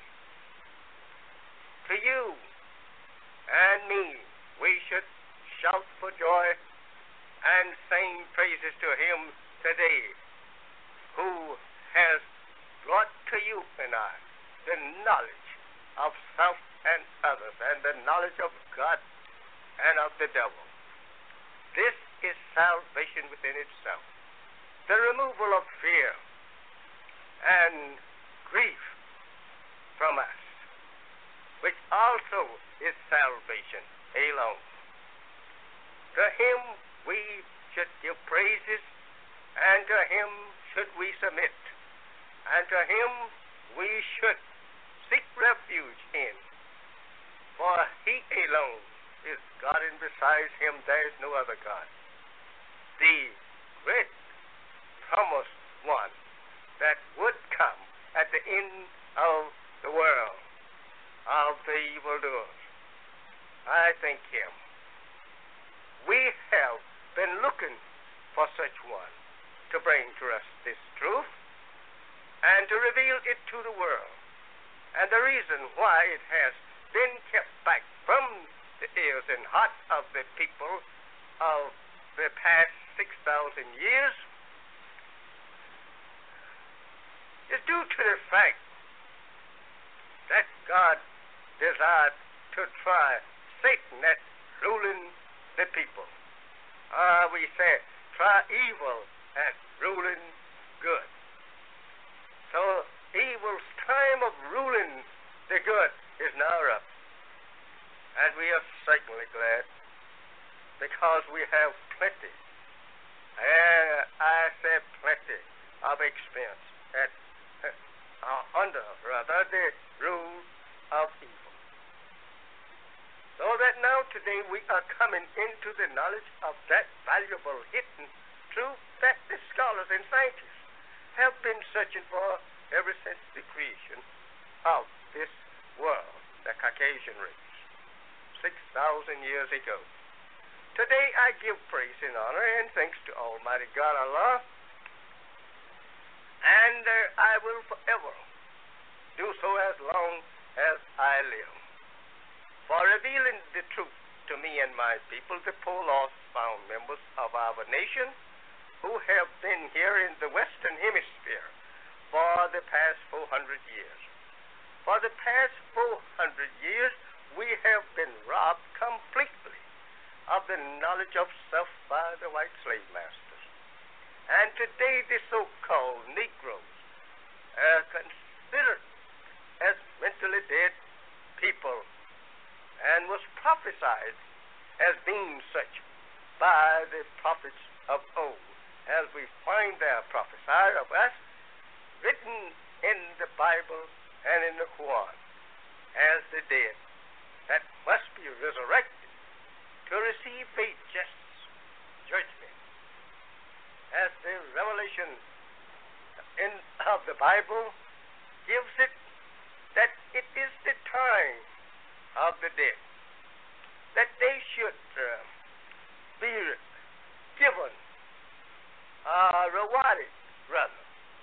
To you and me, we should shout for joy and sing praises to him today, who has brought to you and I the knowledge of self and others, and the knowledge of God and of the devil. This is salvation within itself. The removal of fear and grief from us, which also is salvation alone. To him we should give praises, and to him should we submit, and to him we should seek refuge in. For he alone is God, and besides him there is no other God. The great promised one that would come at the end of the world, of the evildoers. I thank him. We have been looking for such one to bring to us this truth and to reveal it to the world. And the reason why it has been kept back from the ears and hearts of the people of the past 6,000 years is due to the fact that God desired to try Satan at ruling the people. We say, try evil at ruling good. So evil's time of ruling the good is now up. And we are certainly glad, because we have plenty, I say plenty of experience at under the rule of evil. So that now today we are coming into the knowledge of that valuable hidden truth that the scholars and scientists have been searching for ever since the creation of this world, the Caucasian race, 6,000 years ago. Today I give praise and honor and thanks to Almighty God Allah, and I will forever do so as long as I live, for revealing the truth to me and my people, the poor lost found members of our nation, who have been here in the Western Hemisphere for the past 400 years. For the past 400 years, we have been robbed completely of the knowledge of self by the white slave masters. And today the so-called Negroes are considered as mentally dead people, and was prophesied as being such by the prophets of old, as we find their prophesied of us written in the Bible and in the Quran, as the dead that must be resurrected to receive a just judgment. As the revelation of the Bible gives it, that it is the that they should be given, rewarded, rather,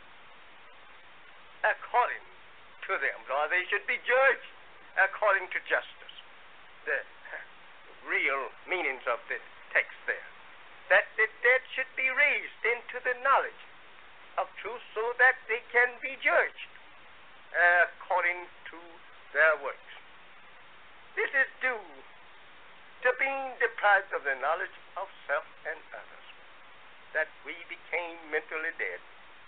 according to them, or they should be judged according to justice. The real meanings of the text there. That the dead should be raised into the knowledge of truth so that they can be judged according to their works. This is due to being deprived of the knowledge of self and others, that we became mentally dead.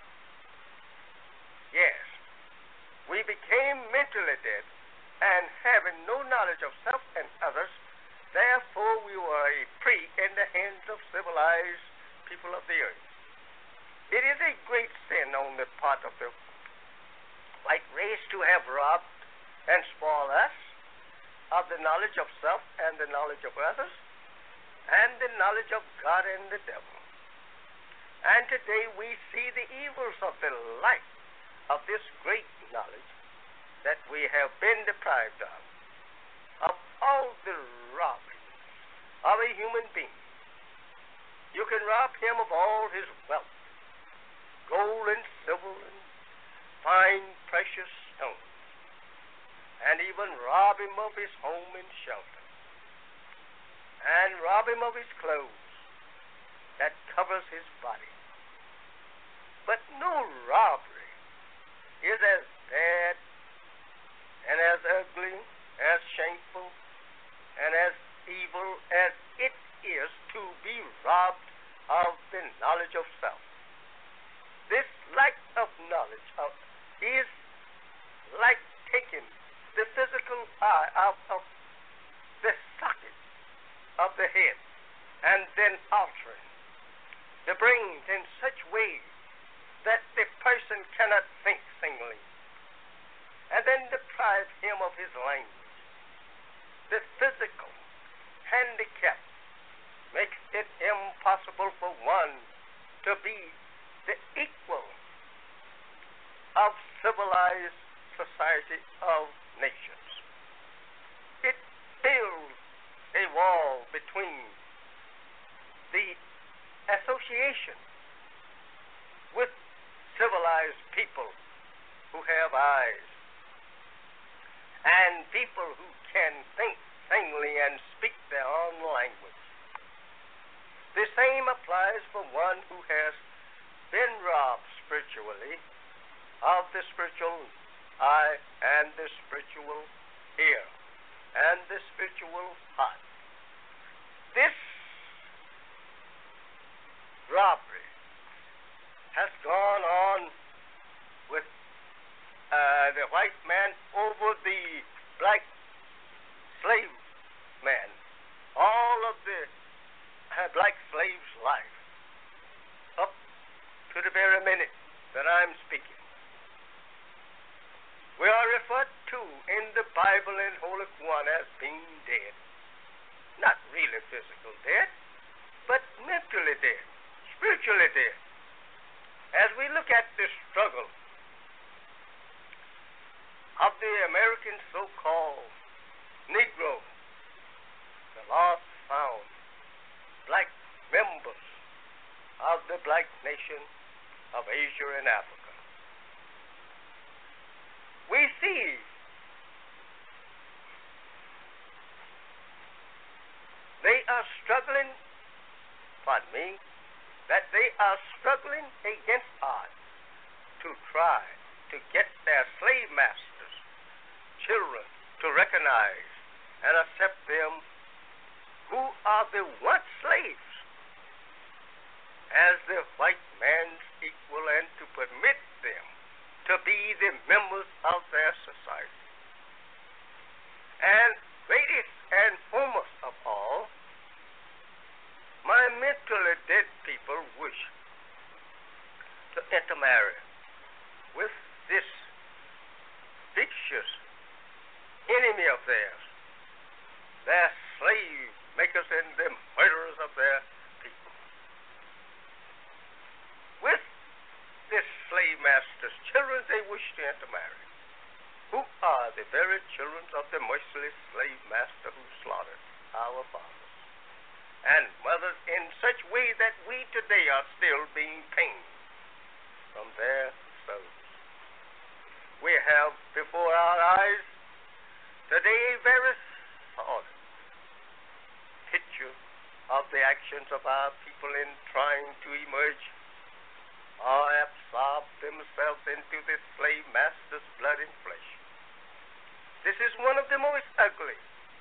Yes, we became mentally dead, and having no knowledge of self and others, therefore we were a prey in the hands of civilized people of the earth. It is a great sin on the part of the white race to have robbed and spoiled us of the knowledge of self and the knowledge of others and the knowledge of God and the devil. And today we see the evils of the light of this great knowledge that we have been deprived of all the robbery of a human being. You can rob him of all his wealth, gold and silver and fine precious stones, and even rob him of his home and shelter, and rob him of his clothes that covers his body. But no robbery is as bad and as ugly, as shameful, and as evil as it is to be robbed of the knowledge of self. This lack of knowledge is like taking the physical eye out of the socket of the head and then altering the brain in such way that the person cannot think singly, and then deprive him of his language. The physical handicap makes it impossible for one to be the equal of civilized society of nations. It builds a wall between the association with civilized people who have eyes and people who can think singly and speak their own language. The same applies for one who has been robbed spiritually of the spiritual eye and the spiritual ear and the spiritual heart. This robbery has gone on with the white man over the black slave man, all of the black slave's life, up to the very minute that I'm speaking. We are referred to in the Bible in Holy Quran as being dead. Not really physical dead, but mentally dead, spiritually dead. As we look at the struggle of the American so-called Negro, the lost found black members of the black nation of Asia and Africa, we see they are struggling, that they are struggling against odds to try to get their slave masters, children, to recognize and accept them who are the once slaves as the white man's equal, and to permit them to be the members of their society. And greatest and foremost of all, my mentally dead people wish to intermarry with this vicious enemy of theirs, their slave makers and the murderers of their people. With this slave master's children they wish to intermarry, who are the very children of the merciless slave master who slaughtered our fathers and mothers in such way that we today are still being pained from their souls. We have before our eyes today a very solid picture of the actions of our people in trying to emerge or absorb themselves into the slave master's blood and flesh. This is one of the most ugly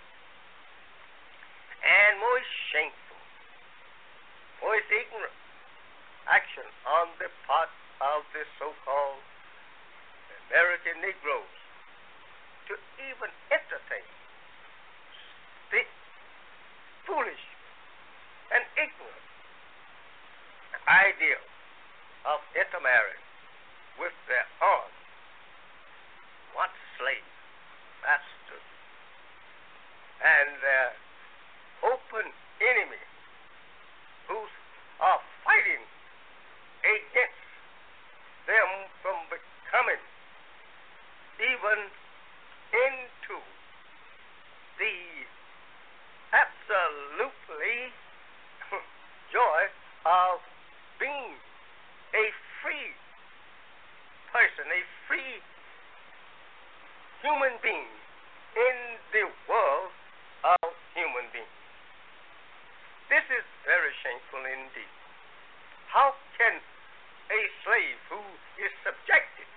and most shameful, most ignorant action on the part of the so-called American Negroes to even entertain the foolish and ignorant idea of intermarrying with their own once slave masters and their open enemy who are fighting against them from becoming even into the absolutely joy of being a free person, a free human being in the world of human beings. This is very shameful indeed. How can a slave who is subjected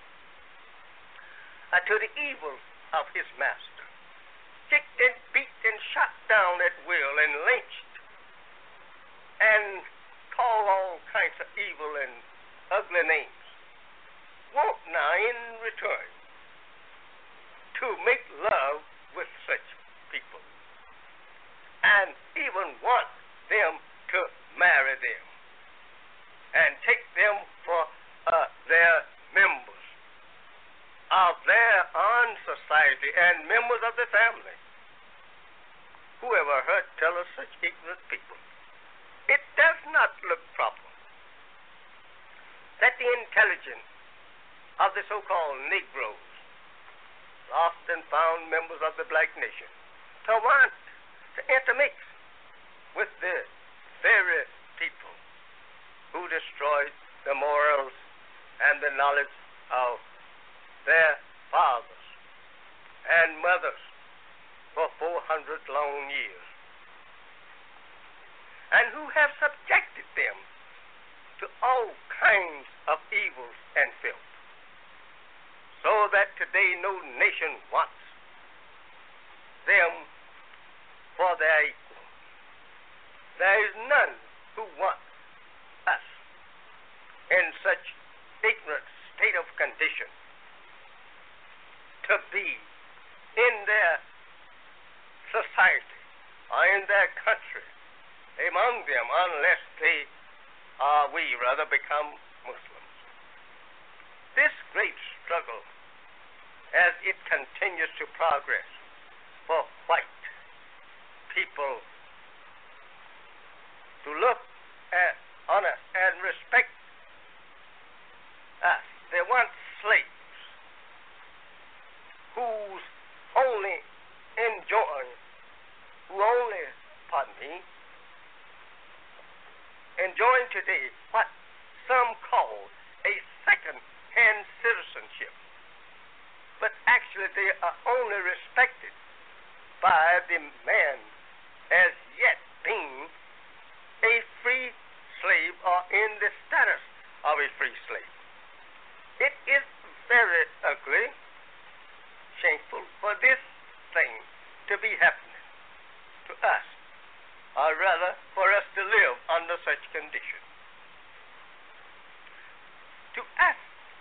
to the evils of his master, kicked and beat and shot down at will and lynched and called all kinds of evil and ugly names, want now in return to make love with such people and even want them to marry them and take them for their members of their own society and members of the family. Whoever heard tell of such ignorant people? It does not look proper that the intelligence of the so-called Negroes, often found members of the black nation, to want to intermix with the very people who destroyed the morals and the knowledge of their fathers and mothers for 400 long years, and who have subjected them to all kinds of evils and filth, so that today no nation wants them for their equal. There is none who wants us in such ignorant state of condition to be in their society or in their country among them unless they we rather become Muslims. This great struggle, as it continues to progress for white people to look at, on us and respect us, they want slaves who's only enjoying today what some call a second-hand citizenship, but actually they are only respected by the man as yet being a free slave or in the status of a free slave. It is very ugly, shameful for this thing to be happening to us, or rather for us to live under such conditions. To us,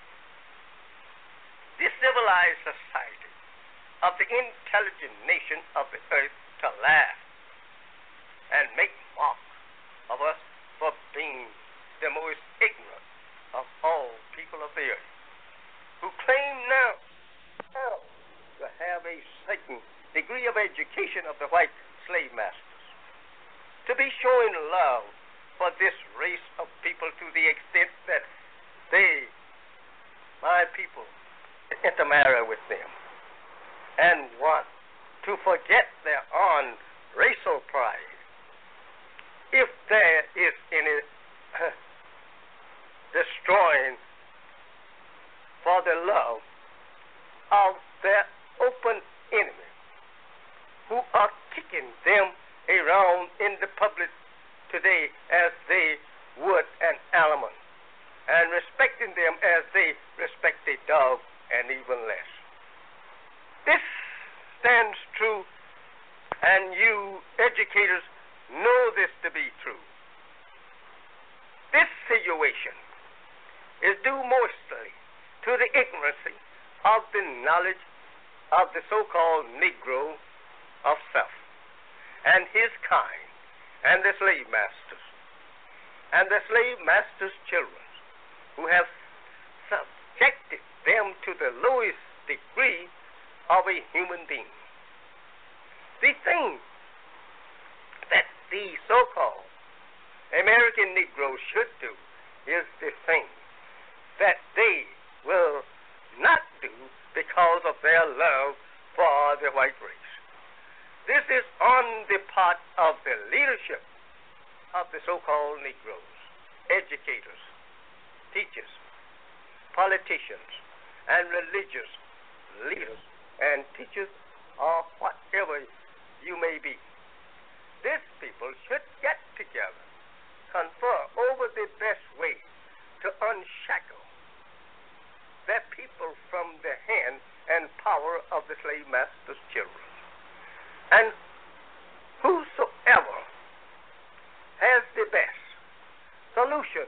this civilized society of the intelligent nation of the earth, to laugh and make mock of us for being the most ignorant of all people of the earth, who claim now to have a certain degree of education of the white slave masters, to be showing love for this race of people to the extent that they, my people, intermarry with them and want to forget their own racial who are kicking them around in the public today as they would an animal, and respecting them as they respect a dog and even less. This stands true, and you educators know this to be true. This situation is due mostly to the ignorance of the knowledge of the so-called Negro of self and his kind and the slave masters and the slave masters' children who have subjected them to the lowest degree of a human being. The thing that the so-called American Negroes should do is the thing that they will not do because of their love for the white race. This is on the part of the leadership of the so-called Negroes, educators, teachers, politicians, and religious leaders and teachers, or whatever you may be. These people should get together, confer over the best way to unshackle their people from the hand and power of the slave master's children. And whosoever has the best solution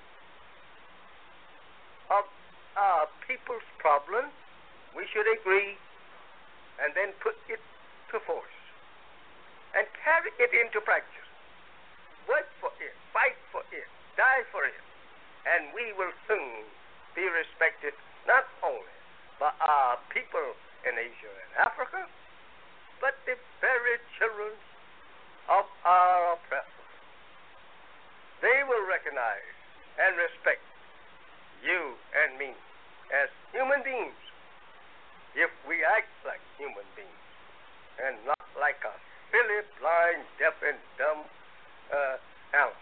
of our people's problem, we should agree and then put it to force and carry it into practice. Work for it, fight for it, die for it, and we will soon be respected not only by our people in Asia and Africa, but the very children of our oppressors. They will recognize and respect you and me as human beings if we act like human beings and not like a silly, blind, deaf, and dumb animal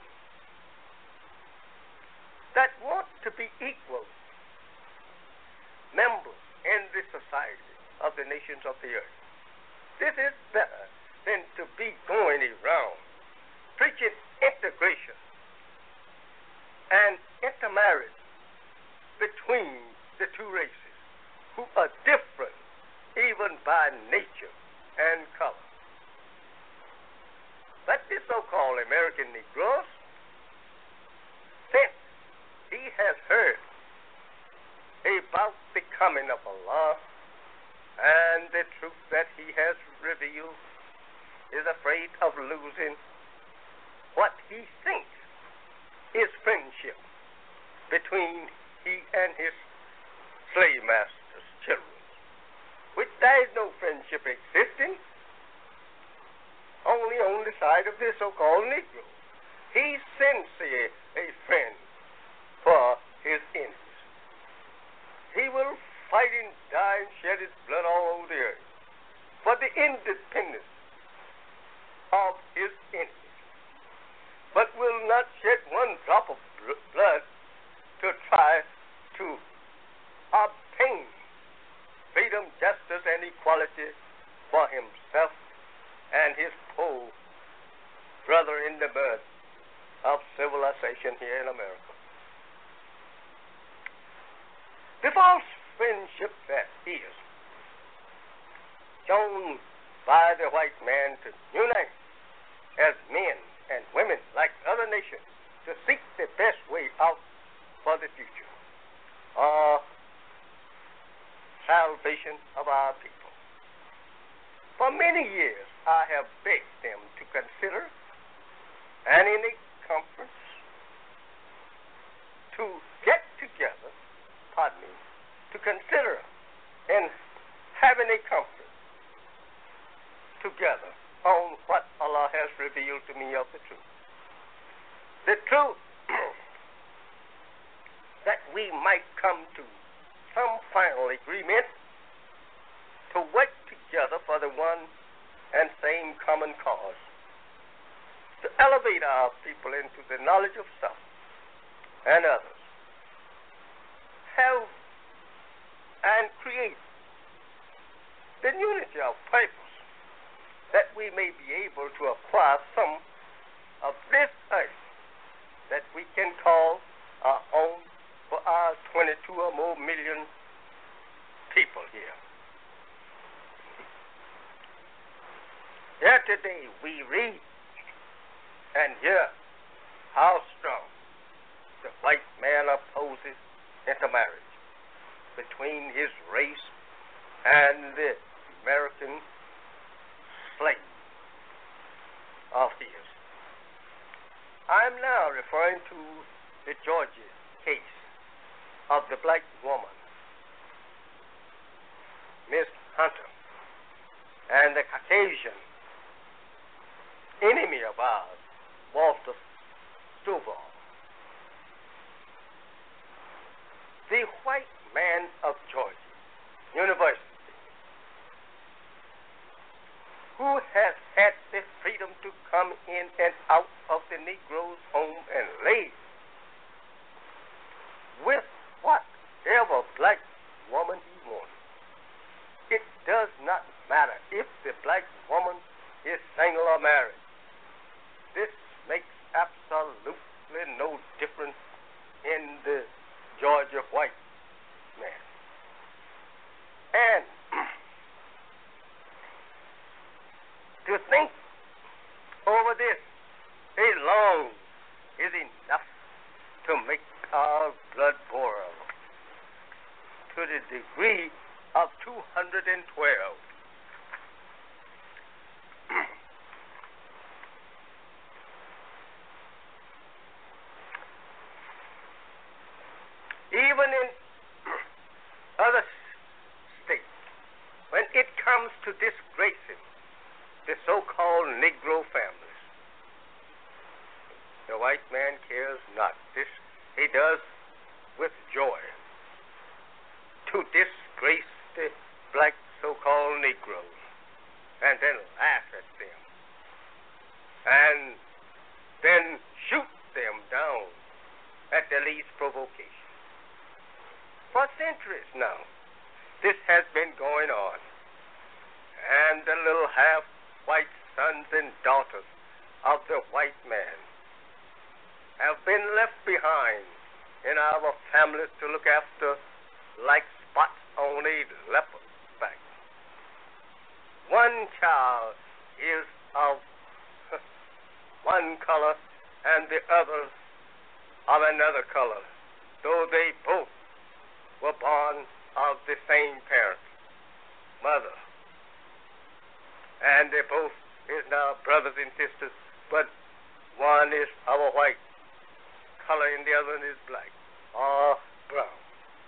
that want to be equal members in the society of the nations of the earth. This is better than to be going around preaching integration and intermarriage between the two races who are different even by nature and color. But the so-called American Negroes, since he has heard about the coming of Allah and the truth that he has revealed, is afraid of losing what he thinks is friendship between he and his slave master's children, which there is no friendship existing, only on the side of the so-called Negro. He sends a friend for his enemies. He will fight and die and shed his blood all over the earth for the independence of his enemies, but will not shed one drop of blood to try to obtain freedom, justice, and equality for himself and his poor brother in the mud of civilization here in America. The false friendship that is shown by the white man to unite as men and women like other nations to seek the best way out for the future or salvation of our people. For many years I have begged them to consider and in a conference to get together, to consider and having a conference together on what Allah has revealed to me of the truth. The truth that we might come to some final agreement to work together for the one and same common cause, to elevate our people into the knowledge of self and others, have and create the unity of purpose we may be able to acquire some of this earth that we can call our own for our 22 or more million people here. Here today we read and hear how strong the white man opposes intermarriage between his race and the American slave of his. I'm now referring to the Georgia case of the black woman, Miss Hunter, and the Caucasian enemy of ours, Walter Stovall. The white man of Georgia University, who has had the freedom to come in and out of the Negro's home and live with whatever black woman he wants. It does not matter if the black woman is single or married. This makes absolutely no difference in the Georgia white man. And to think over this alone is enough to make our blood boil to the degree of 212. Even in other states, when it comes to disgracing the so-called Negro families, the white man cares not. This he does with joy to disgrace the black so-called Negroes and then laugh at them and then shoot them down at the least provocation. For centuries now, this has been going on, and the little half-white sons and daughters of the white man have been left behind in our families to look after like spots on a leopard's back. One child is of one color and the others of another color, though they both were born of the same parent, mother. And they both is now brothers and sisters, but one is of a white color and the other is black or brown.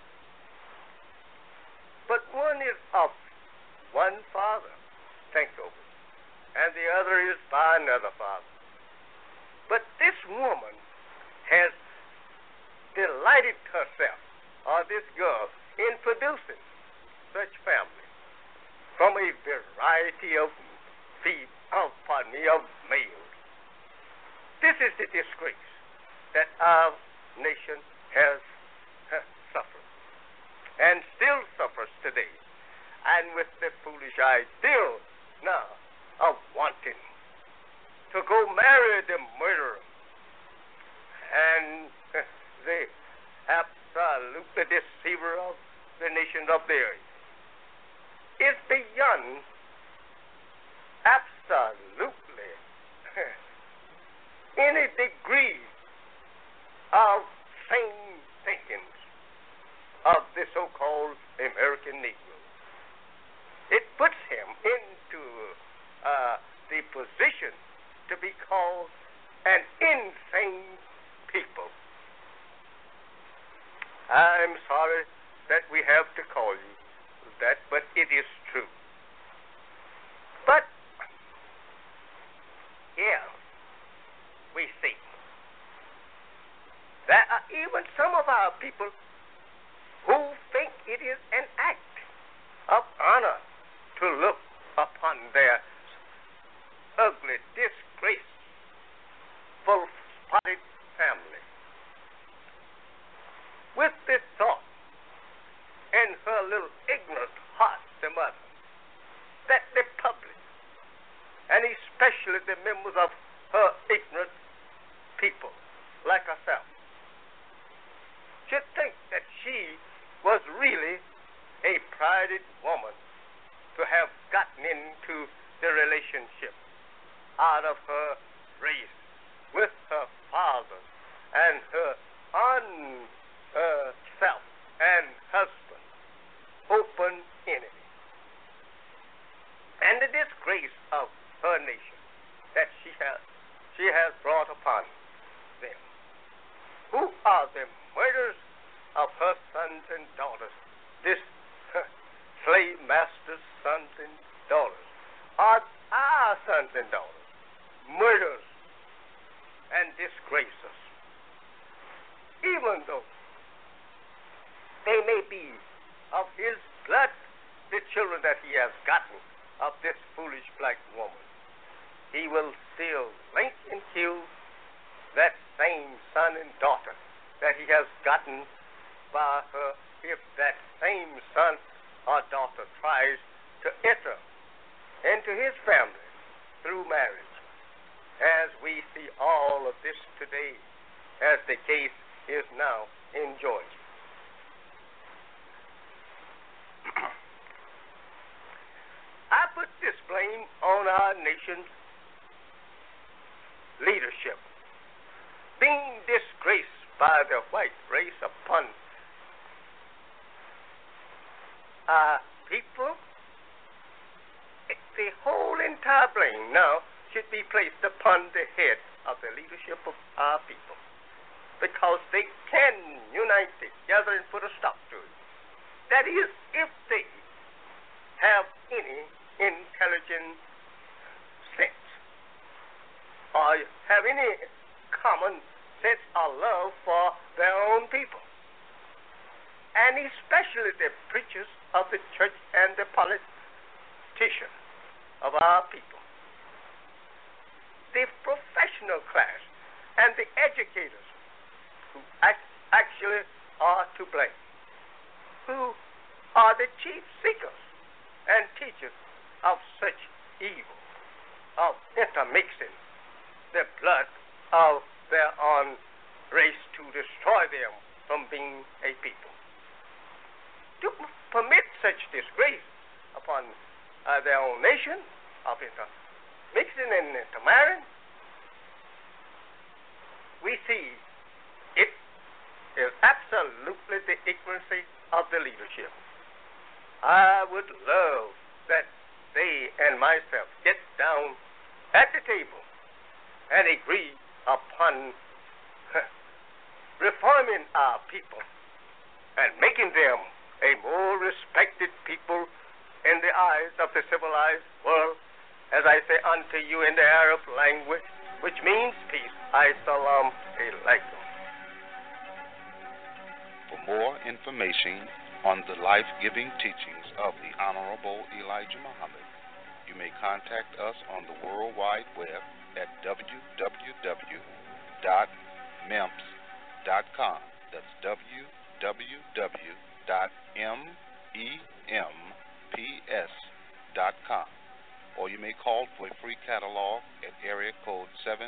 But one is of one father, thank you, and the other is by another father. But this woman has delighted herself, or this girl, in producing such families from a variety of males. This is the disgrace that our nation has suffered and still suffers today, and with the foolish idea now of wanting to go marry the murderer and the absolute deceiver of the nations of the earth is beyond absolutely any degree of sane thinkings of the so-called American Negro. It puts him into the position to be called an insane people. I'm sorry that we have to call you that, but it is true. But here we see there are even some of our people who think it is an act of honor to look upon their ugly, disgraceful, spotted family with this thought in her little ignorant heart, the mother, that the public and especially the members of her ignorant people, like herself, should think that she was really a prided woman to have gotten into the relationship out of her race with her father and her own self and husband, open enemy, and the disgrace of her nation that she has brought upon them, who are the murderers of her sons and daughters. This slave master's sons and daughters are our sons and daughters, murderers and disgracers. Even though they may be of his blood, the children that he has gotten of this foolish black woman, he will still lynch and kill that same son and daughter that he has gotten by her if that same son or daughter tries to enter into his family through marriage, as we see all of this today, as the case is now in Georgia. I put this blame on our nation's leadership, being disgraced by the white race upon our people. The whole entire blame now should be placed upon the head of the leadership of our people, because they can unite together and put a stop to it. That is, if they have any intelligent sense or have any common sense or love for their own people, and especially the preachers of the church and the politicians of our people, the professional class and the educators who actually are to blame, who are the chief seekers and teachers of such evil, of intermixing the blood of their own race to destroy them from being a people. To permit such disgrace upon their own nation of intermixing and intermarrying, we see it is absolutely the ignorancy of the leadership. I would love that they and myself get down at the table and agree upon reforming our people and making them a more respected people in the eyes of the civilized world, as I say unto you in the Arab language, which means peace. Assalamu alaikum. For more information on the life-giving teachings of the Honorable Elijah Muhammad, you may contact us on the World Wide Web at www.memps.com. That's www.memps.com. Or you may call for a free catalog at area code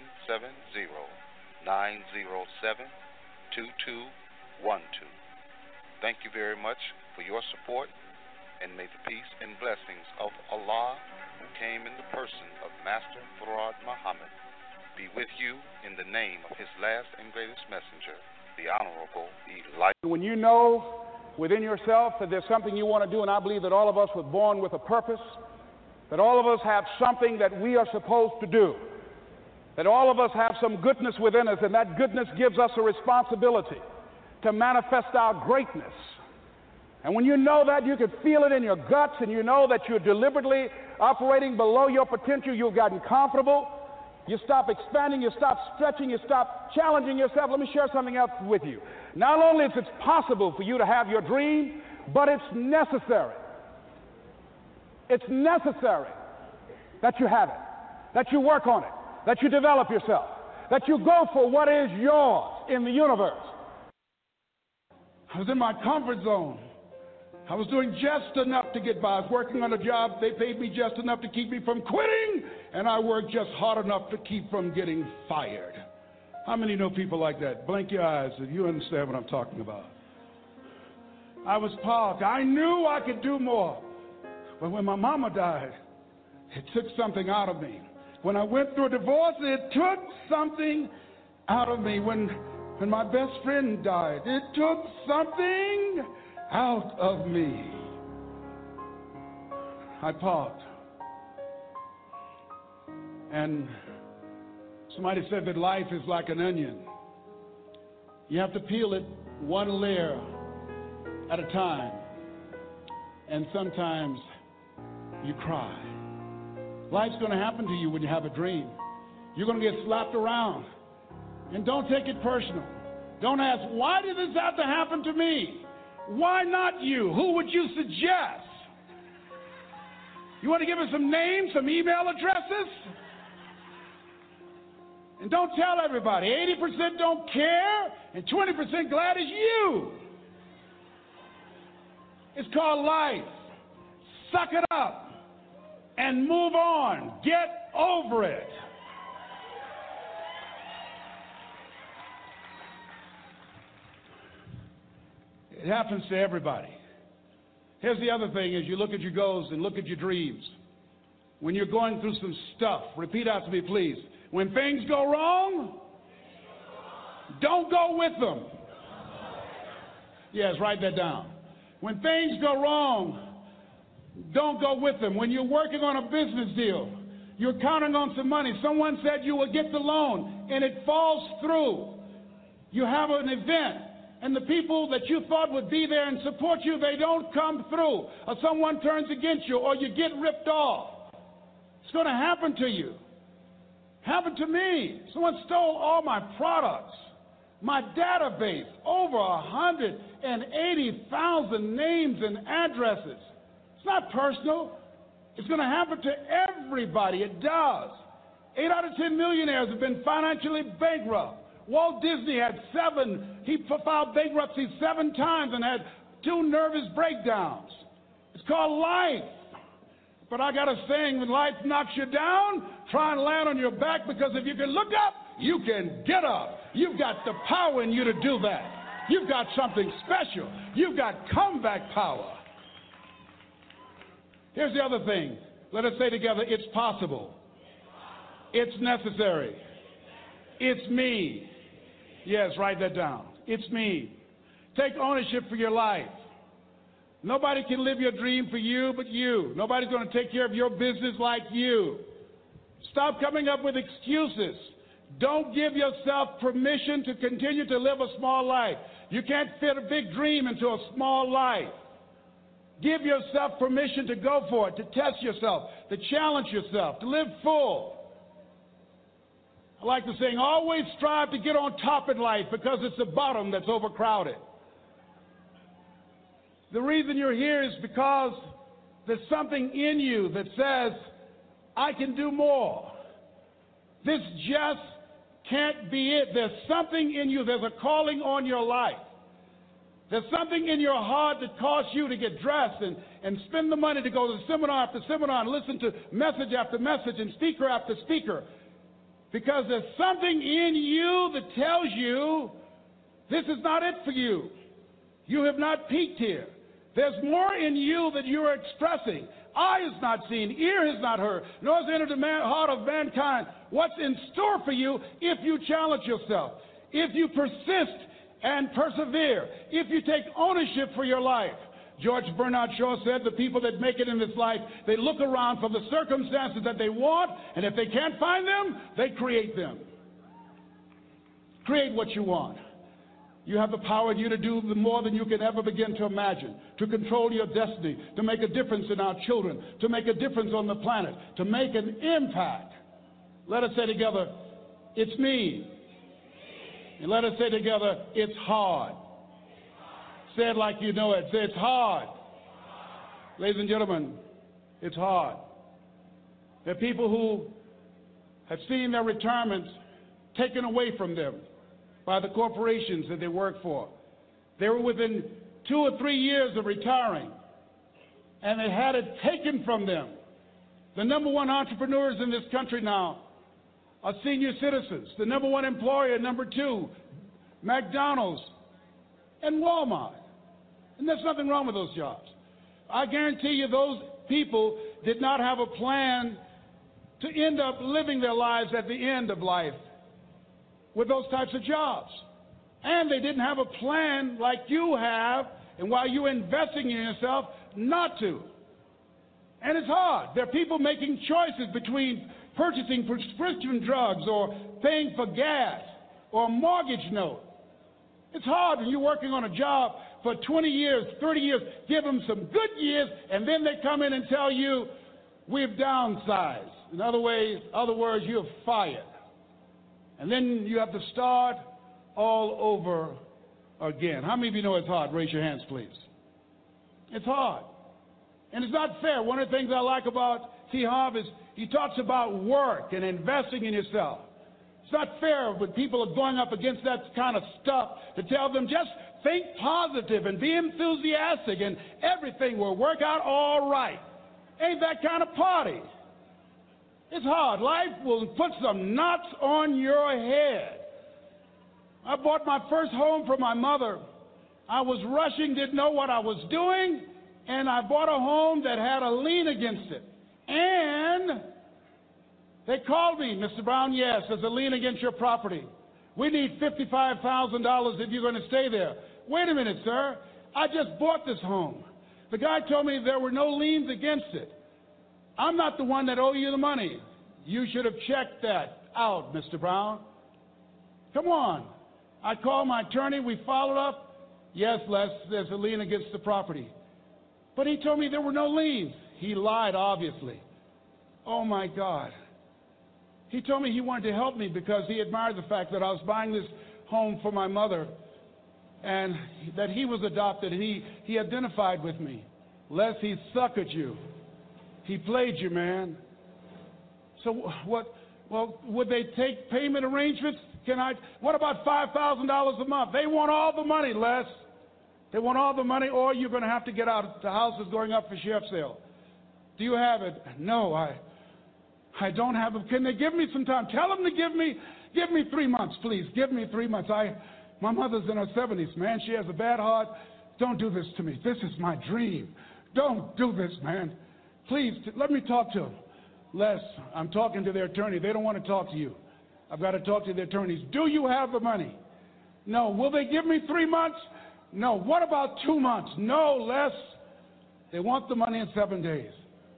770-907-2212. Thank you very much for your support, and may the peace and blessings of Allah, who came in the person of Master Fard Muhammad, be with you in the name of his last and greatest messenger, the Honorable Elijah. When you know within yourself that there's something you want to do, and I believe that all of us were born with a purpose, that all of us have something that we are supposed to do, that all of us have some goodness within us, and that goodness gives us a responsibility to manifest our greatness. And when you know that, you can feel it in your guts, and you know that you're deliberately operating below your potential, you've gotten comfortable, you stop expanding, you stop stretching, you stop challenging yourself. Let me share something else with you. Not only is it possible for you to have your dream, but it's necessary. It's necessary that you have it, that you work on it, that you develop yourself, that you go for what is yours in the universe. I was in my comfort zone. I was doing just enough to get by. I was working on a job. They paid me just enough to keep me from quitting, and I worked just hard enough to keep from getting fired. How many know people like that? Blink your eyes if you understand what I'm talking about. I was parked. I knew I could do more. But when my mama died, it took something out of me. When I went through a divorce, it took something out of me. When my best friend died, it took something out of me. I parked. And somebody said that life is like an onion. You have to peel it one layer at a time. And sometimes you cry. Life's going to happen to you when you have a dream. You're going to get slapped around. And don't take it personal. Don't ask, why did this have to happen to me? Why not you? Who would you suggest? You want to give us some names, some email addresses? And don't tell everybody. 80% don't care, and 20% glad it's you. It's called life. Suck it up and move on. Get over it. It happens to everybody. Here's the other thing is you look at your goals and look at your dreams. When you're going through some stuff, repeat out to me, please. When things go wrong, don't go with them. Yes, write that down. When things go wrong, don't go with them. When you're working on a business deal, you're counting on some money. Someone said you will get the loan, and it falls through. You have an event, and the people that you thought would be there and support you, they don't come through. Or someone turns against you, or you get ripped off. It's going to happen to you. Happened to me. Someone stole all my products, my database, over 180,000 names and addresses. It's not personal. It's going to happen to everybody. It does. 8 out of 10 millionaires have been financially bankrupt. Walt Disney had 7. He filed bankruptcy 7 times and had 2 nervous breakdowns. It's called life. But I got a saying, when life knocks you down, try and land on your back, because if you can look up, you can get up. You've got the power in you to do that. You've got something special. You've got comeback power. Here's the other thing. Let us say together, it's possible. It's necessary. It's me. Yes, write that down. It's me. Take ownership for your life. Nobody can live your dream for you but you. Nobody's going to take care of your business like you. Stop coming up with excuses. Don't give yourself permission to continue to live a small life. You can't fit a big dream into a small life. Give yourself permission to go for it, to test yourself, to challenge yourself, to live full. I like to sing, always strive to get on top in life, because it's the bottom that's overcrowded. The reason you're here is because there's something in you that says, I can do more. This just can't be it. There's something in you. There's a calling on your life. There's something in your heart that caused you to get dressed and spend the money to go to seminar after seminar and listen to message after message and speaker after speaker. Because there's something in you that tells you this is not it for you. You have not peaked here. There's more in you that you are expressing. Eye has not seen, ear has not heard, nor has entered the heart of mankind what's in store for you if you challenge yourself, if you persist and persevere, if you take ownership for your life. George Bernard Shaw said the people that make it in this life, they look around for the circumstances that they want, and if they can't find them, they create them. Create what you want. You have the power in you to do more than you can ever begin to imagine, to control your destiny, to make a difference in our children, to make a difference on the planet, to make an impact. Let us say together, it's me. And let us say together, it's hard. Say it like you know it. Say it's hard. Ladies and gentlemen, it's hard. There are people who have seen their retirements taken away from them by the corporations that they work for. They were within 2 or 3 years of retiring, and they had it taken from them. The number one entrepreneurs in this country now are senior citizens. The number one employer, number two, McDonald's and Walmart. And there's nothing wrong with those jobs. I guarantee you those people did not have a plan to end up living their lives at the end of life with those types of jobs. And they didn't have a plan like you have, and while you're investing in yourself, not to. And it's hard. There are people making choices between purchasing prescription drugs or paying for gas or a mortgage note. It's hard when you're working on a job for 20 years, 30 years, give them some good years, and then they come in and tell you, we've downsized. In other words, you're fired. And then you have to start all over again. How many of you know it's hard? Raise your hands, please. It's hard. And it's not fair. One of the things I like about T. Harv is he talks about work and investing in yourself. It's not fair when people are going up against that kind of stuff to tell them just think positive and be enthusiastic and everything will work out all right. Ain't that kind of party. It's hard. Life will put some knots on your head. I bought my first home for my mother. I was rushing, didn't know what I was doing, and I bought a home that had a lien against it. And they called me, Mr. Brown, yes, there's a lien against your property. We need $55,000 if you're going to stay there. Wait a minute, sir. I just bought this home. The guy told me there were no liens against it. I'm not the one that owe you the money. You should have checked that out, Mr. Brown. Come on. I called my attorney. We followed up. Yes, Les, there's a lien against the property. But he told me there were no liens. He lied, obviously. Oh, my God. He told me he wanted to help me because he admired the fact that I was buying this home for my mother and that he was adopted, and he identified with me. Les, he suckered you. He played you, man. So what? Well, would they take payment arrangements? What about $5,000 a month? They want all the money, Les. They want all the money, or you're going to have to get out. The house is going up for sheriff's sale. Do you have it? No, I don't have it. Can they give me some time? Tell them to give me 3 months, please. Give me 3 months. My mother's in her 70s, man. She has a bad heart. Don't do this to me. This is my dream. Don't do this, man. Please, let me talk to them. Les, I'm talking to their attorney. They don't want to talk to you. I've got to talk to the attorneys. Do you have the money? No. Will they give me 3 months? No. What about 2 months? No, Les. They want the money in 7 days.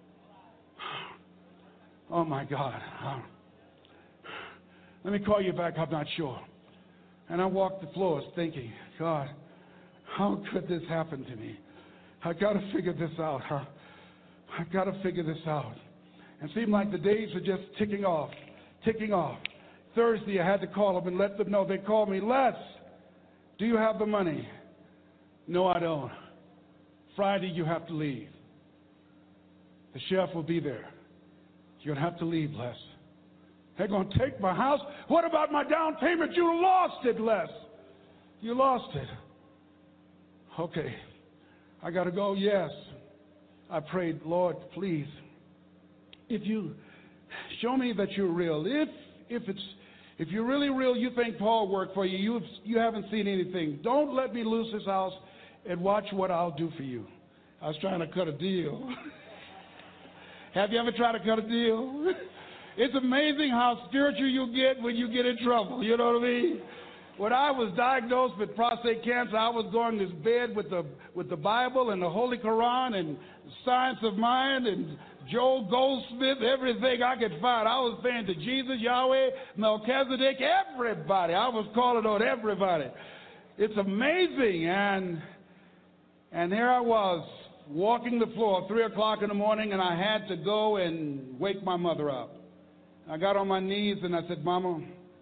Oh, my God. Let me call you back. I'm not sure. And I walked the floors thinking, God, how could this happen to me? I got to figure this out, huh? I've got to figure this out. And it seemed like the days are just ticking off. Thursday, I had to call them and let them know. They called me, Les, do you have the money? No, I don't. Friday, you have to leave. The sheriff will be there. You're going to have to leave, Les. They're going to take my house. What about my down payment? You lost it, Les. You lost it. Okay. I got to go. Yes. I prayed, Lord, please, if you show me that you're real, if you're really real, you think Paul worked for you, you haven't seen anything. Don't let me lose this house and watch what I'll do for you. I was trying to cut a deal. Have you ever tried to cut a deal? It's amazing how spiritual you get when you get in trouble. You know what I mean? When I was diagnosed with prostate cancer, I was going to bed with the Bible and the Holy Quran and Science of Mind and Joel Goldsmith, everything I could find. I was saying to Jesus, Yahweh, Melchizedek, everybody. I was calling on everybody. It's amazing. And here I was walking the floor at 3 o'clock in the morning, and I had to go and wake my mother up. I got on my knees and I said, Mama,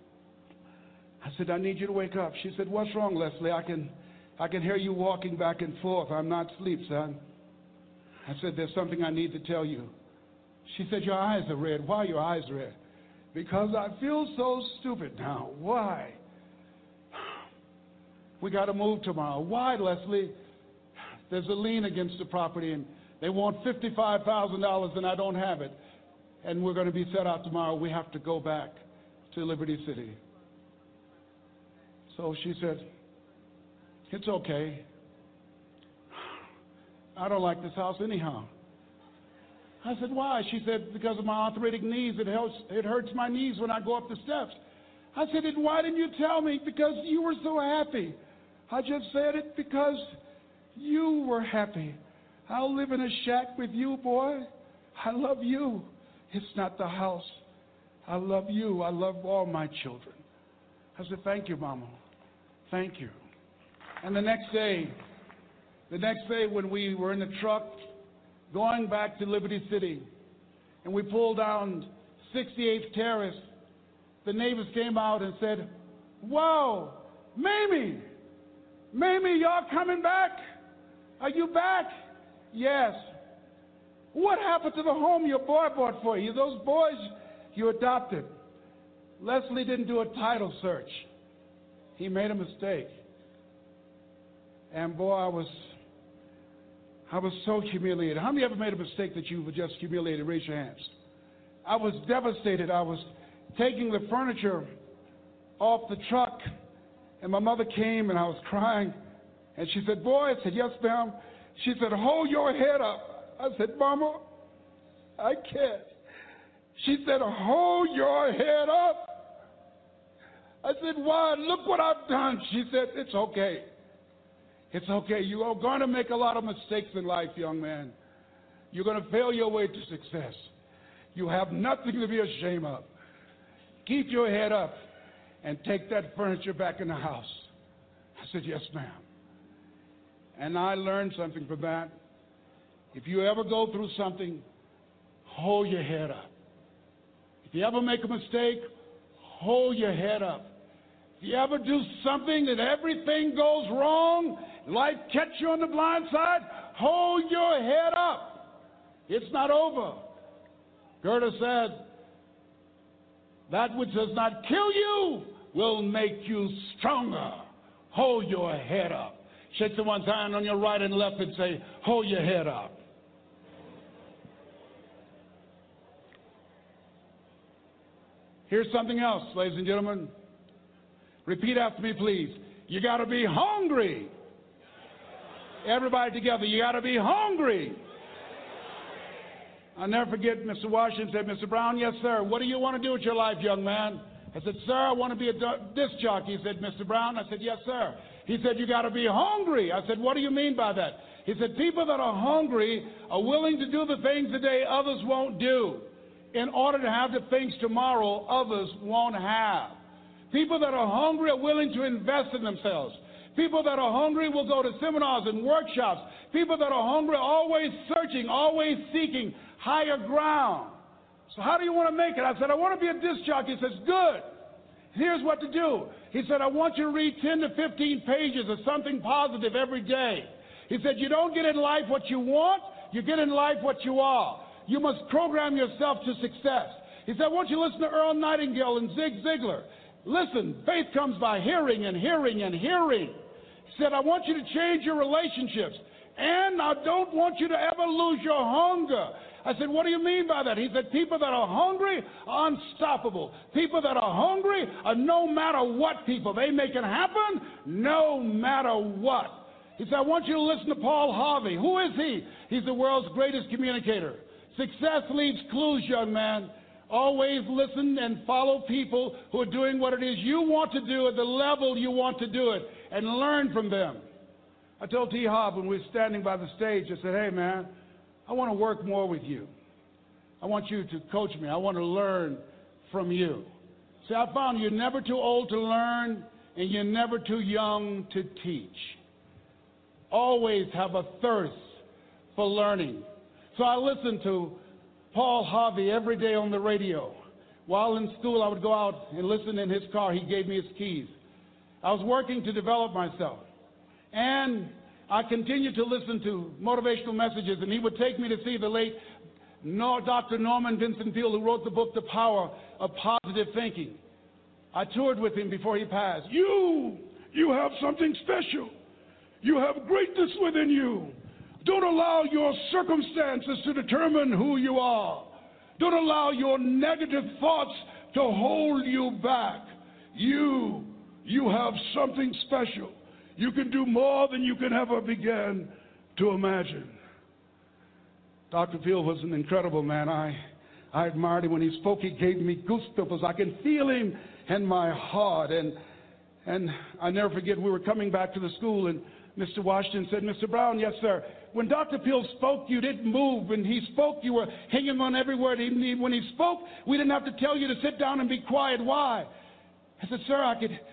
I need you to wake up. She said, what's wrong, Leslie? I can hear you walking back and forth. I'm not asleep, son. I said, there's something I need to tell you. She said, your eyes are red. Why are your eyes red? Because I feel so stupid now. Why? We got to move tomorrow. Why, Leslie? There's a lien against the property, and They want $55,000 and I don't have it. And we're going to be set out tomorrow. We have to go back to Liberty City. So she said, it's okay. I don't like this house anyhow. I said, why? She said, because of my arthritic knees. It hurts my knees when I go up the steps. I said, why didn't you tell me? Because you were so happy. I just said it because you were happy. I'll live in a shack with you, boy. I love you. It's not the house. I love you. I love all my children. I said, thank you, Mama. Thank you. And the next day when we were in the truck going back to Liberty City, and we pulled down 68th Terrace, the neighbors came out and said, whoa, Mamie, y'all coming back? Are you back? Yes. What happened to the home your boy bought for you? Those boys you adopted. Leslie didn't do a title search. He made a mistake. And boy, I was so humiliated. How many ever made a mistake that you were just humiliated? Raise your hands. I was devastated. I was taking the furniture off the truck, and my mother came, and I was crying. And she said, boy, I said, yes, ma'am. She said, hold your head up. I said, Mama, I can't. She said, hold your head up. I said, why? Look what I've done. She said, it's okay. It's okay. You are going to make a lot of mistakes in life, young man. You're going to fail your way to success. You have nothing to be ashamed of. Keep your head up and take that furniture back in the house. I said, yes, ma'am. And I learned something from that. If you ever go through something, hold your head up. If you ever make a mistake, hold your head up. If you ever do something that everything goes wrong, life catch you on the blind side, hold your head up. It's not over. Goethe said, that which does not kill you will make you stronger. Hold your head up. Shake someone's hand on your right and left and say, hold your head up. Here's something else, ladies and gentlemen. Repeat after me, please. You got to be hungry. Everybody together, you got to be hungry. I'll never forget Mr. Washington said, Mr. Brown, yes, sir. What do you want to do with your life, young man? I said, sir, I want to be a disc jockey. He said, Mr. Brown? I said, yes, sir. He said, you got to be hungry. I said, what do you mean by that? He said, people that are hungry are willing to do the things today others won't do in order to have the things tomorrow others won't have. People that are hungry are willing to invest in themselves. People that are hungry will go to seminars and workshops. People that are hungry are always searching, always seeking higher ground. So how do you want to make it? I said, I want to be a disc jockey. He says, good. Here's what to do. He said, I want you to read 10 to 15 pages of something positive every day. He said, you don't get in life what you want, you get in life what you are. You must program yourself to success. He said, I want you to listen to Earl Nightingale and Zig Ziglar. Listen, faith comes by hearing and hearing and hearing. He said, I want you to change your relationships. And I don't want you to ever lose your hunger. I said, what do you mean by that? He said, people that are hungry are unstoppable. People that are hungry are no matter what people. They make it happen no matter what. He said, I want you to listen to Paul Harvey. Who is he? He's the world's greatest communicator. Success leaves clues, young man. Always listen and follow people who are doing what it is you want to do at the level you want to do it and learn from them. I told T. Hobb when we were standing by the stage, I said, hey, man, I want to work more with you. I want you to coach me. I want to learn from you. See, I found you're never too old to learn and you're never too young to teach. Always have a thirst for learning. So I listened to Paul Harvey every day on the radio. While in school, I would go out and listen in his car. He gave me his keys. I was working to develop myself. And I continued to listen to motivational messages, and he would take me to see the late Dr. Norman Vincent Peale, who wrote the book, The Power of Positive Thinking. I toured with him before he passed. You have something special. You have greatness within you. Don't allow your circumstances to determine who you are. Don't allow your negative thoughts to hold you back. You have something special. You can do more than you can ever begin to imagine. Dr. Peel was an incredible man. I admired him. When he spoke, he gave me goosebumps. I can feel him in my heart. And I never forget, we were coming back to the school, and Mr. Washington said, Mr. Brown, yes, sir. When Dr. Peel spoke, you didn't move. When he spoke, you were hanging on every word. When he spoke, we didn't have to tell you to sit down and be quiet. Why? I said, sir,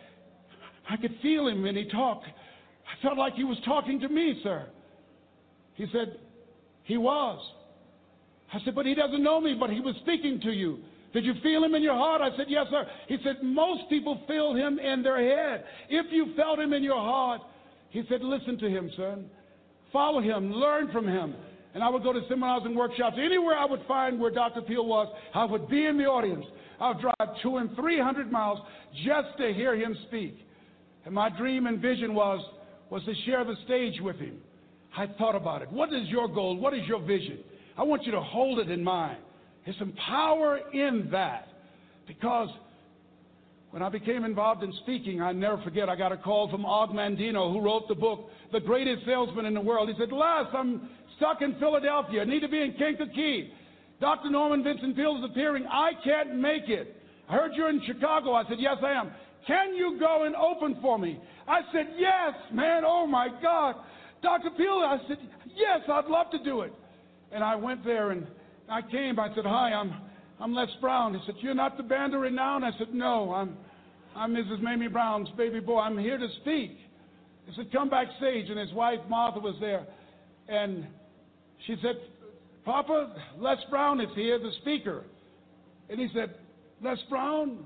I could feel him when he talked. I felt like he was talking to me, sir. He said, he was. I said, but he doesn't know me, but he was speaking to you. Did you feel him in your heart? I said, yes, sir. He said, most people feel him in their head. If you felt him in your heart, he said, listen to him, son. Follow him. Learn from him. And I would go to seminars and workshops. Anywhere I would find where Dr. Peel was, I would be in the audience. I would drive 200 and 300 miles just to hear him speak. And my dream and vision was to share the stage with him. I thought about it. What is your goal? What is your vision? I want you to hold it in mind. There's some power in that. Because when I became involved in speaking, I never forget, I got a call from Og Mandino, who wrote the book, The Greatest Salesman in the World. He said, Les, I'm stuck in Philadelphia. I need to be in Kankakee. Dr. Norman Vincent Peale is appearing. I can't make it. I heard you're in Chicago. I said, yes, I am. Can you go and open for me? I said, yes, man. Oh, my God. Dr. Peale, I said, yes, I'd love to do it. And I went there, and I came. I said, hi, I'm Les Brown. He said, you're not the band of renown? I said, no, I'm Mrs. Mamie Brown's baby boy. I'm here to speak. He said, come backstage. And his wife, Martha, was there. And she said, Papa, Les Brown is here, the speaker. And he said, Les Brown,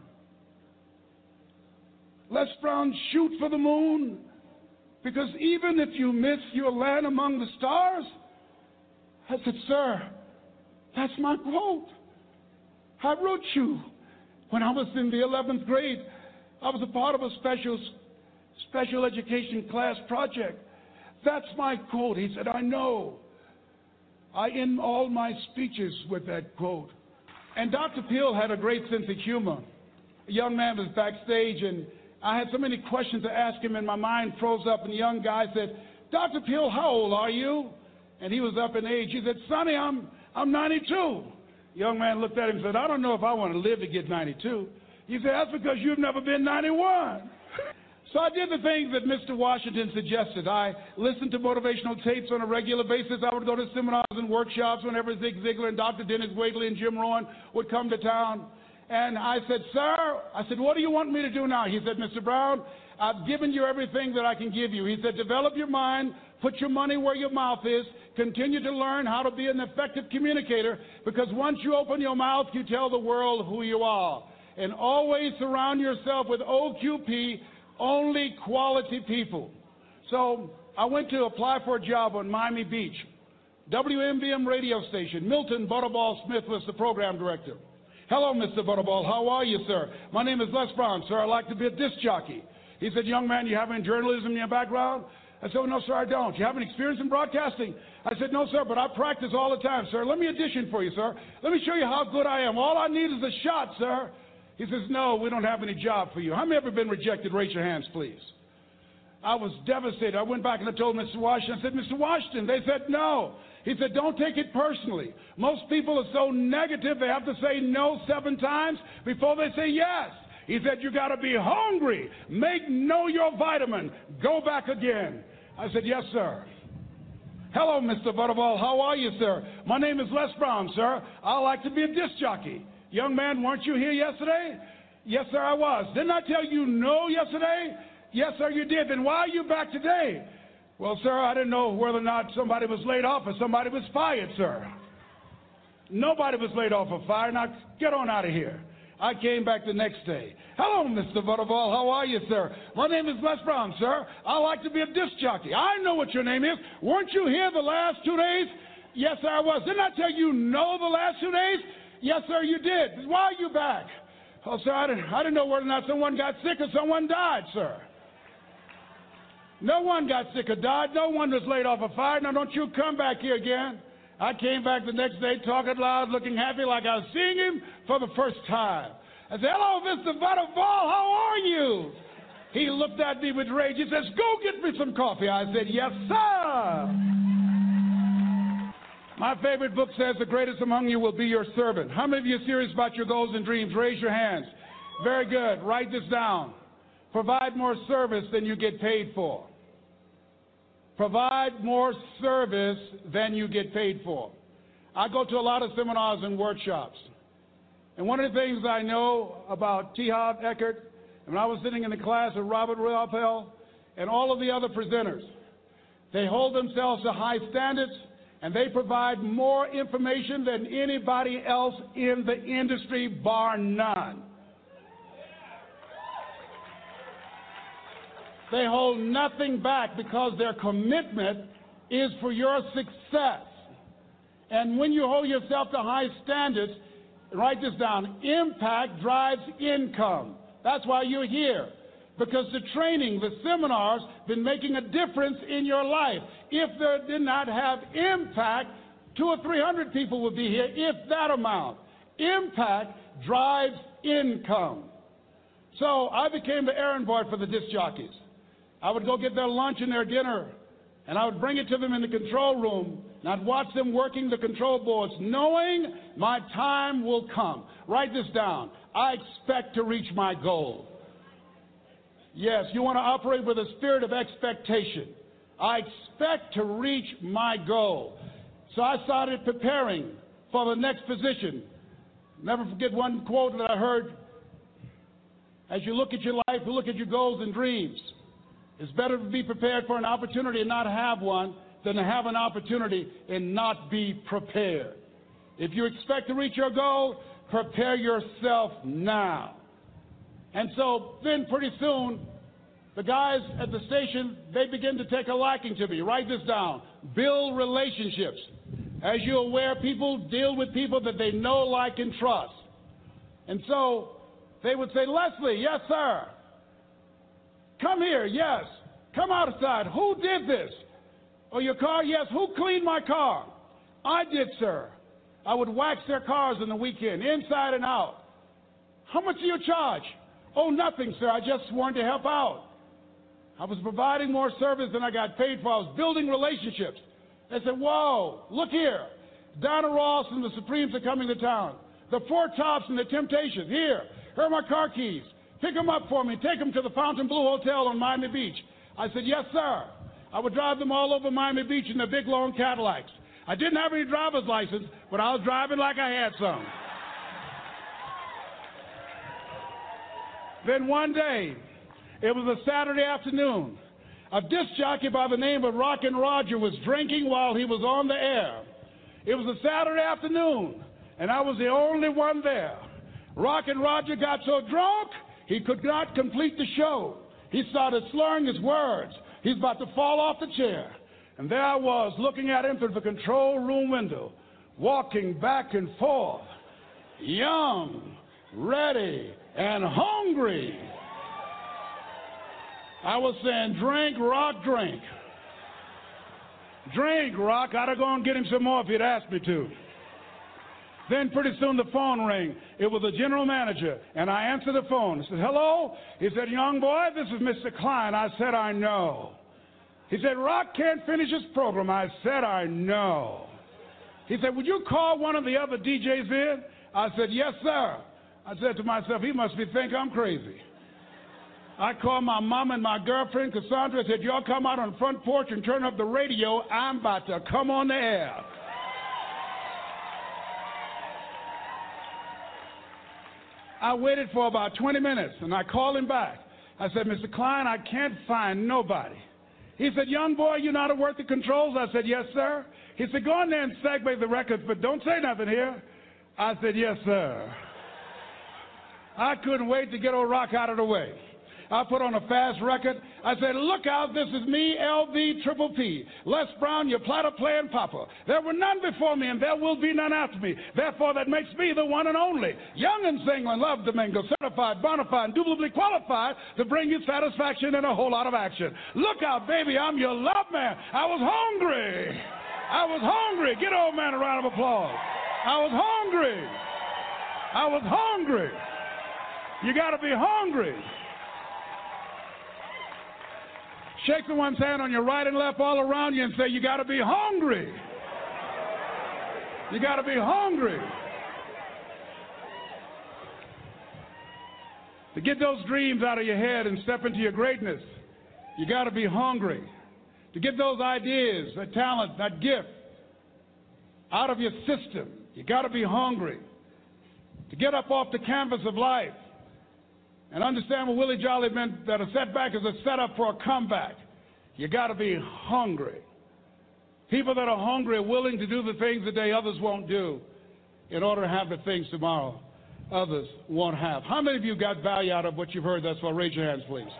shoot for the moon, because even if you miss, you'll land among the stars. I said, sir, that's my quote. I wrote you when I was in the 11th grade. I was a part of a special education class project. That's my quote. He said, I know. I end all my speeches with that quote. And Dr. Peel had a great sense of humor. A young man was backstage, and I had so many questions to ask him, and my mind froze up, and the young guy said, Dr. Peel, how old are you? And he was up in age. He said, Sonny, I'm 92. The young man looked at him and said, I don't know if I want to live to get 92. He said, that's because you've never been 91. So I did the things that Mr. Washington suggested. I listened to motivational tapes on a regular basis. I would go to seminars and workshops whenever Zig Ziglar and Dr. Dennis Waitley and Jim Rohn would come to town. And I said, sir, what do you want me to do now? He said, Mr. Brown, I've given you everything that I can give you. He said, develop your mind, put your money where your mouth is, continue to learn how to be an effective communicator, because once you open your mouth, you tell the world who you are. And always surround yourself with OQP, only quality people. So I went to apply for a job on Miami Beach. WMBM radio station. Milton Butterball Smith was the program director. Hello, Mr. Butterball. How are you, sir? My name is Les Brown, sir. I'd like to be a disc jockey. He said, young man, you have any journalism in your background? I said, no, sir, I don't. You have any experience in broadcasting? I said, no, sir, but I practice all the time, sir. Let me audition for you, sir. Let me show you how good I am. All I need is a shot, sir. He says, no, we don't have any job for you. How many ever been rejected? Raise your hands, please. I was devastated. I went back and I told Mr. Washington, I said, Mr. Washington, they said no. He said, don't take it personally. Most people are so negative, they have to say no 7 times before they say yes. He said, you got to be hungry. Know your vitamin. Go back again. I said, yes, sir. Hello, Mr. Butterball. How are you, sir? My name is Les Brown, sir. I like to be a disc jockey. Young man, weren't you here yesterday? Yes, sir, I was. Didn't I tell you no yesterday? Yes, sir, you did. Then why are you back today? Well, sir, I didn't know whether or not somebody was laid off or somebody was fired, sir. Nobody was laid off or fired. Now, get on out of here. I came back the next day. Hello, Mr. Butterball. How are you, sir? My name is Les Brown, sir. I like to be a disc jockey. I know what your name is. Weren't you here the last 2 days? Yes, sir, I was. Didn't I tell you no the last 2 days? Yes, sir, you did. Why are you back? Oh, sir, I didn't know whether or not someone got sick or someone died, sir. No one got sick or died. No one was laid off or fired. Now, don't you come back here again. I came back the next day talking loud, looking happy like I was seeing him for the first time. I said, hello, Mr. Butterball, how are you? He looked at me with rage. He says, go get me some coffee. I said, yes, sir. My favorite book says the greatest among you will be your servant. How many of you are serious about your goals and dreams? Raise your hands. Very good. Write this down. Provide more service than you get paid for. Provide more service than you get paid for. I go to a lot of seminars and workshops. And one of the things I know about T. Harv Eckert, when I was sitting in the class with Robert Ruppel and all of the other presenters, they hold themselves to high standards and they provide more information than anybody else in the industry, bar none. They hold nothing back because their commitment is for your success. And when you hold yourself to high standards, write this down, impact drives income. That's why you're here. Because the training, the seminars, been making a difference in your life. If they did not have impact, 200 or 300 people would be here, if that amount. Impact drives income. So I became the errand boy for the disc jockeys. I would go get their lunch and their dinner, and I would bring it to them in the control room, and I'd watch them working the control boards, knowing my time will come. Write this down. I expect to reach my goal. Yes, you want to operate with a spirit of expectation. I expect to reach my goal. So I started preparing for the next position. Never forget one quote that I heard. As you look at your life, you look at your goals and dreams. It's better to be prepared for an opportunity and not have one than to have an opportunity and not be prepared. If you expect to reach your goal, prepare yourself now. And so then pretty soon, the guys at the station, they begin to take a liking to me. Write this down. Build relationships. As you're aware, people deal with people that they know, like, and trust. And so they would say, Leslie, yes, sir. Come here, yes. Come outside. Who did this? Oh, your car? Yes. Who cleaned my car? I did, sir. I would wax their cars on the weekend, inside and out. How much do you charge? Oh, nothing, sir. I just wanted to help out. I was providing more service than I got paid for. I was building relationships. They said, whoa, look here. Donna Ross and the Supremes are coming to town. The Four Tops and the Temptations. Here are my car keys. Pick them up for me. Take them to the Fontainebleau Hotel on Miami Beach. I said, yes, sir. I would drive them all over Miami Beach in their big, long Cadillacs. I didn't have any driver's license, but I was driving like I had some. Then one day, it was a Saturday afternoon, a disc jockey by the name of Rockin' Roger was drinking while he was on the air. It was a Saturday afternoon, and I was the only one there. Rockin' Roger got so drunk, he could not complete the show. He started slurring his words. He's about to fall off the chair. And there I was, looking at him through the control room window, walking back and forth, young, ready, and hungry. I was saying, drink, Rock, drink. Drink, Rock. I'd have gone and get him some more if he'd asked me to. Then pretty soon the phone rang. It was the general manager, and I answered the phone. I said, hello? He said, young boy, this is Mr. Klein. I said, I know. He said, Rock can't finish his program. I said, I know. He said, would you call one of the other DJs in? I said, yes, sir. I said to myself, he must think I'm crazy. I called my mom and my girlfriend, Cassandra. I said, y'all come out on the front porch and turn up the radio. I'm about to come on the air. I waited for about 20 minutes, and I called him back. I said, Mr. Klein, I can't find nobody. He said, young boy, you know how to work the controls? I said, yes, sir. He said, go in there and segue the records, but don't say nothing here. I said, yes, sir. I couldn't wait to get old Rock out of the way. I put on a fast record. I said, look out, this is me, LV Triple P. Les Brown, your platter playing papa. There were none before me, and there will be none after me. Therefore, that makes me the one and only. Young and single and love to mingle, certified, bona fide, indubitably qualified to bring you satisfaction and a whole lot of action. Look out, baby, I'm your love man. I was hungry. I was hungry. Get old man a round of applause. I was hungry. I was hungry. You got to be hungry. Shake someone's hand on your right and left all around you and say, you got to be hungry. You got to be hungry. To get those dreams out of your head and step into your greatness, you got to be hungry. To get those ideas, that talent, that gift out of your system, you got to be hungry. To get up off the canvas of life and understand what Willie Jolly meant, that a setback is a setup for a comeback. You got to be hungry. People that are hungry are willing to do the things today others won't do in order to have the things tomorrow others won't have. How many of you got value out of what you've heard thus far? Raise your hands, please.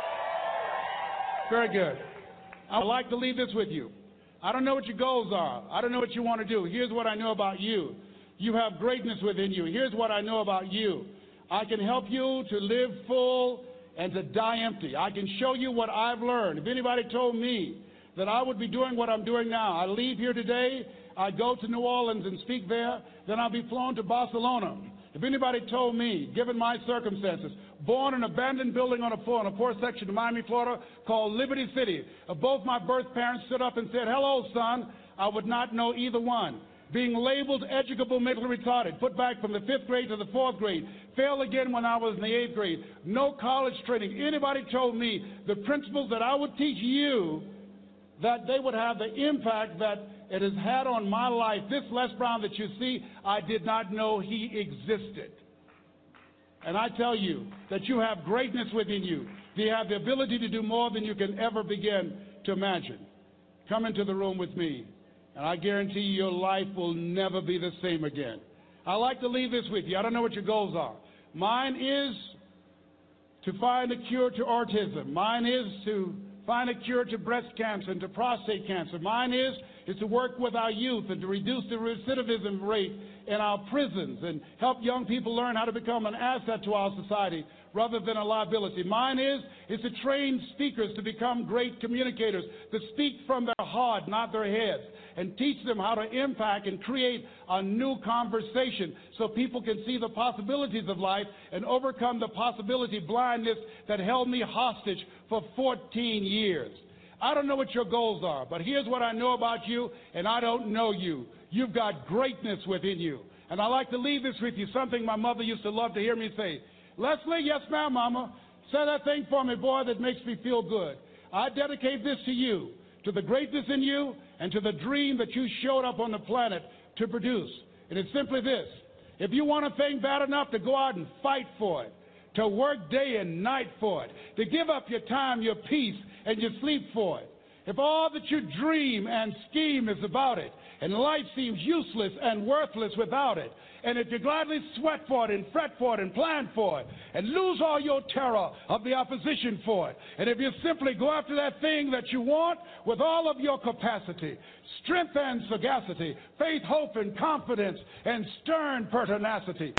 Very good. I'd like to leave this with you. I don't know what your goals are. I don't know what you want to do. Here's what I know about you. You have greatness within you. Here's what I know about you. I can help you to live full and to die empty. I can show you what I've learned. If anybody told me that I would be doing what I'm doing now, I leave here today, I go to New Orleans and speak there, then I'll be flown to Barcelona. If anybody told me, given my circumstances, born in an abandoned building on a poor section of Miami, Florida, called Liberty City, both my birth parents stood up and said, hello, son, I would not know either one. Being labeled educable mentally retarded, put back from the 5th grade to the 4th grade, failed again when I was in the 8th grade, no college training. Anybody told me the principles that I would teach you, that they would have the impact that it has had on my life. This Les Brown that you see, I did not know he existed. And I tell you that you have greatness within you. You have the ability to do more than you can ever begin to imagine. Come into the room with me, and I guarantee you your life will never be the same again. I like to leave this with you. I don't know what your goals are. Mine is to find a cure to autism. Mine is to find a cure to breast cancer and to prostate cancer. Mine is to work with our youth and to reduce the recidivism rate in our prisons and help young people learn how to become an asset to our society rather than a liability. Mine is to train speakers to become great communicators, to speak from their heart, not their heads, and teach them how to impact and create a new conversation so people can see the possibilities of life and overcome the possibility blindness that held me hostage for 14 years. I don't know what your goals are, but here's what I know about you, and I don't know you. You've got greatness within you. And I like to leave this with you, something my mother used to love to hear me say. Leslie, yes, ma'am, Mama. Say that thing for me, boy, that makes me feel good. I dedicate this to you, to the greatness in you, and to the dream that you showed up on the planet to produce. And it's simply this. If you want a thing bad enough to go out and fight for it, to work day and night for it, to give up your time, your peace, and your sleep for it, if all that you dream and scheme is about it, and life seems useless and worthless without it, and if you gladly sweat for it and fret for it and plan for it and lose all your terror of the opposition for it, and if you simply go after that thing that you want with all of your capacity, strength and sagacity, faith, hope, and confidence, and stern pertinacity,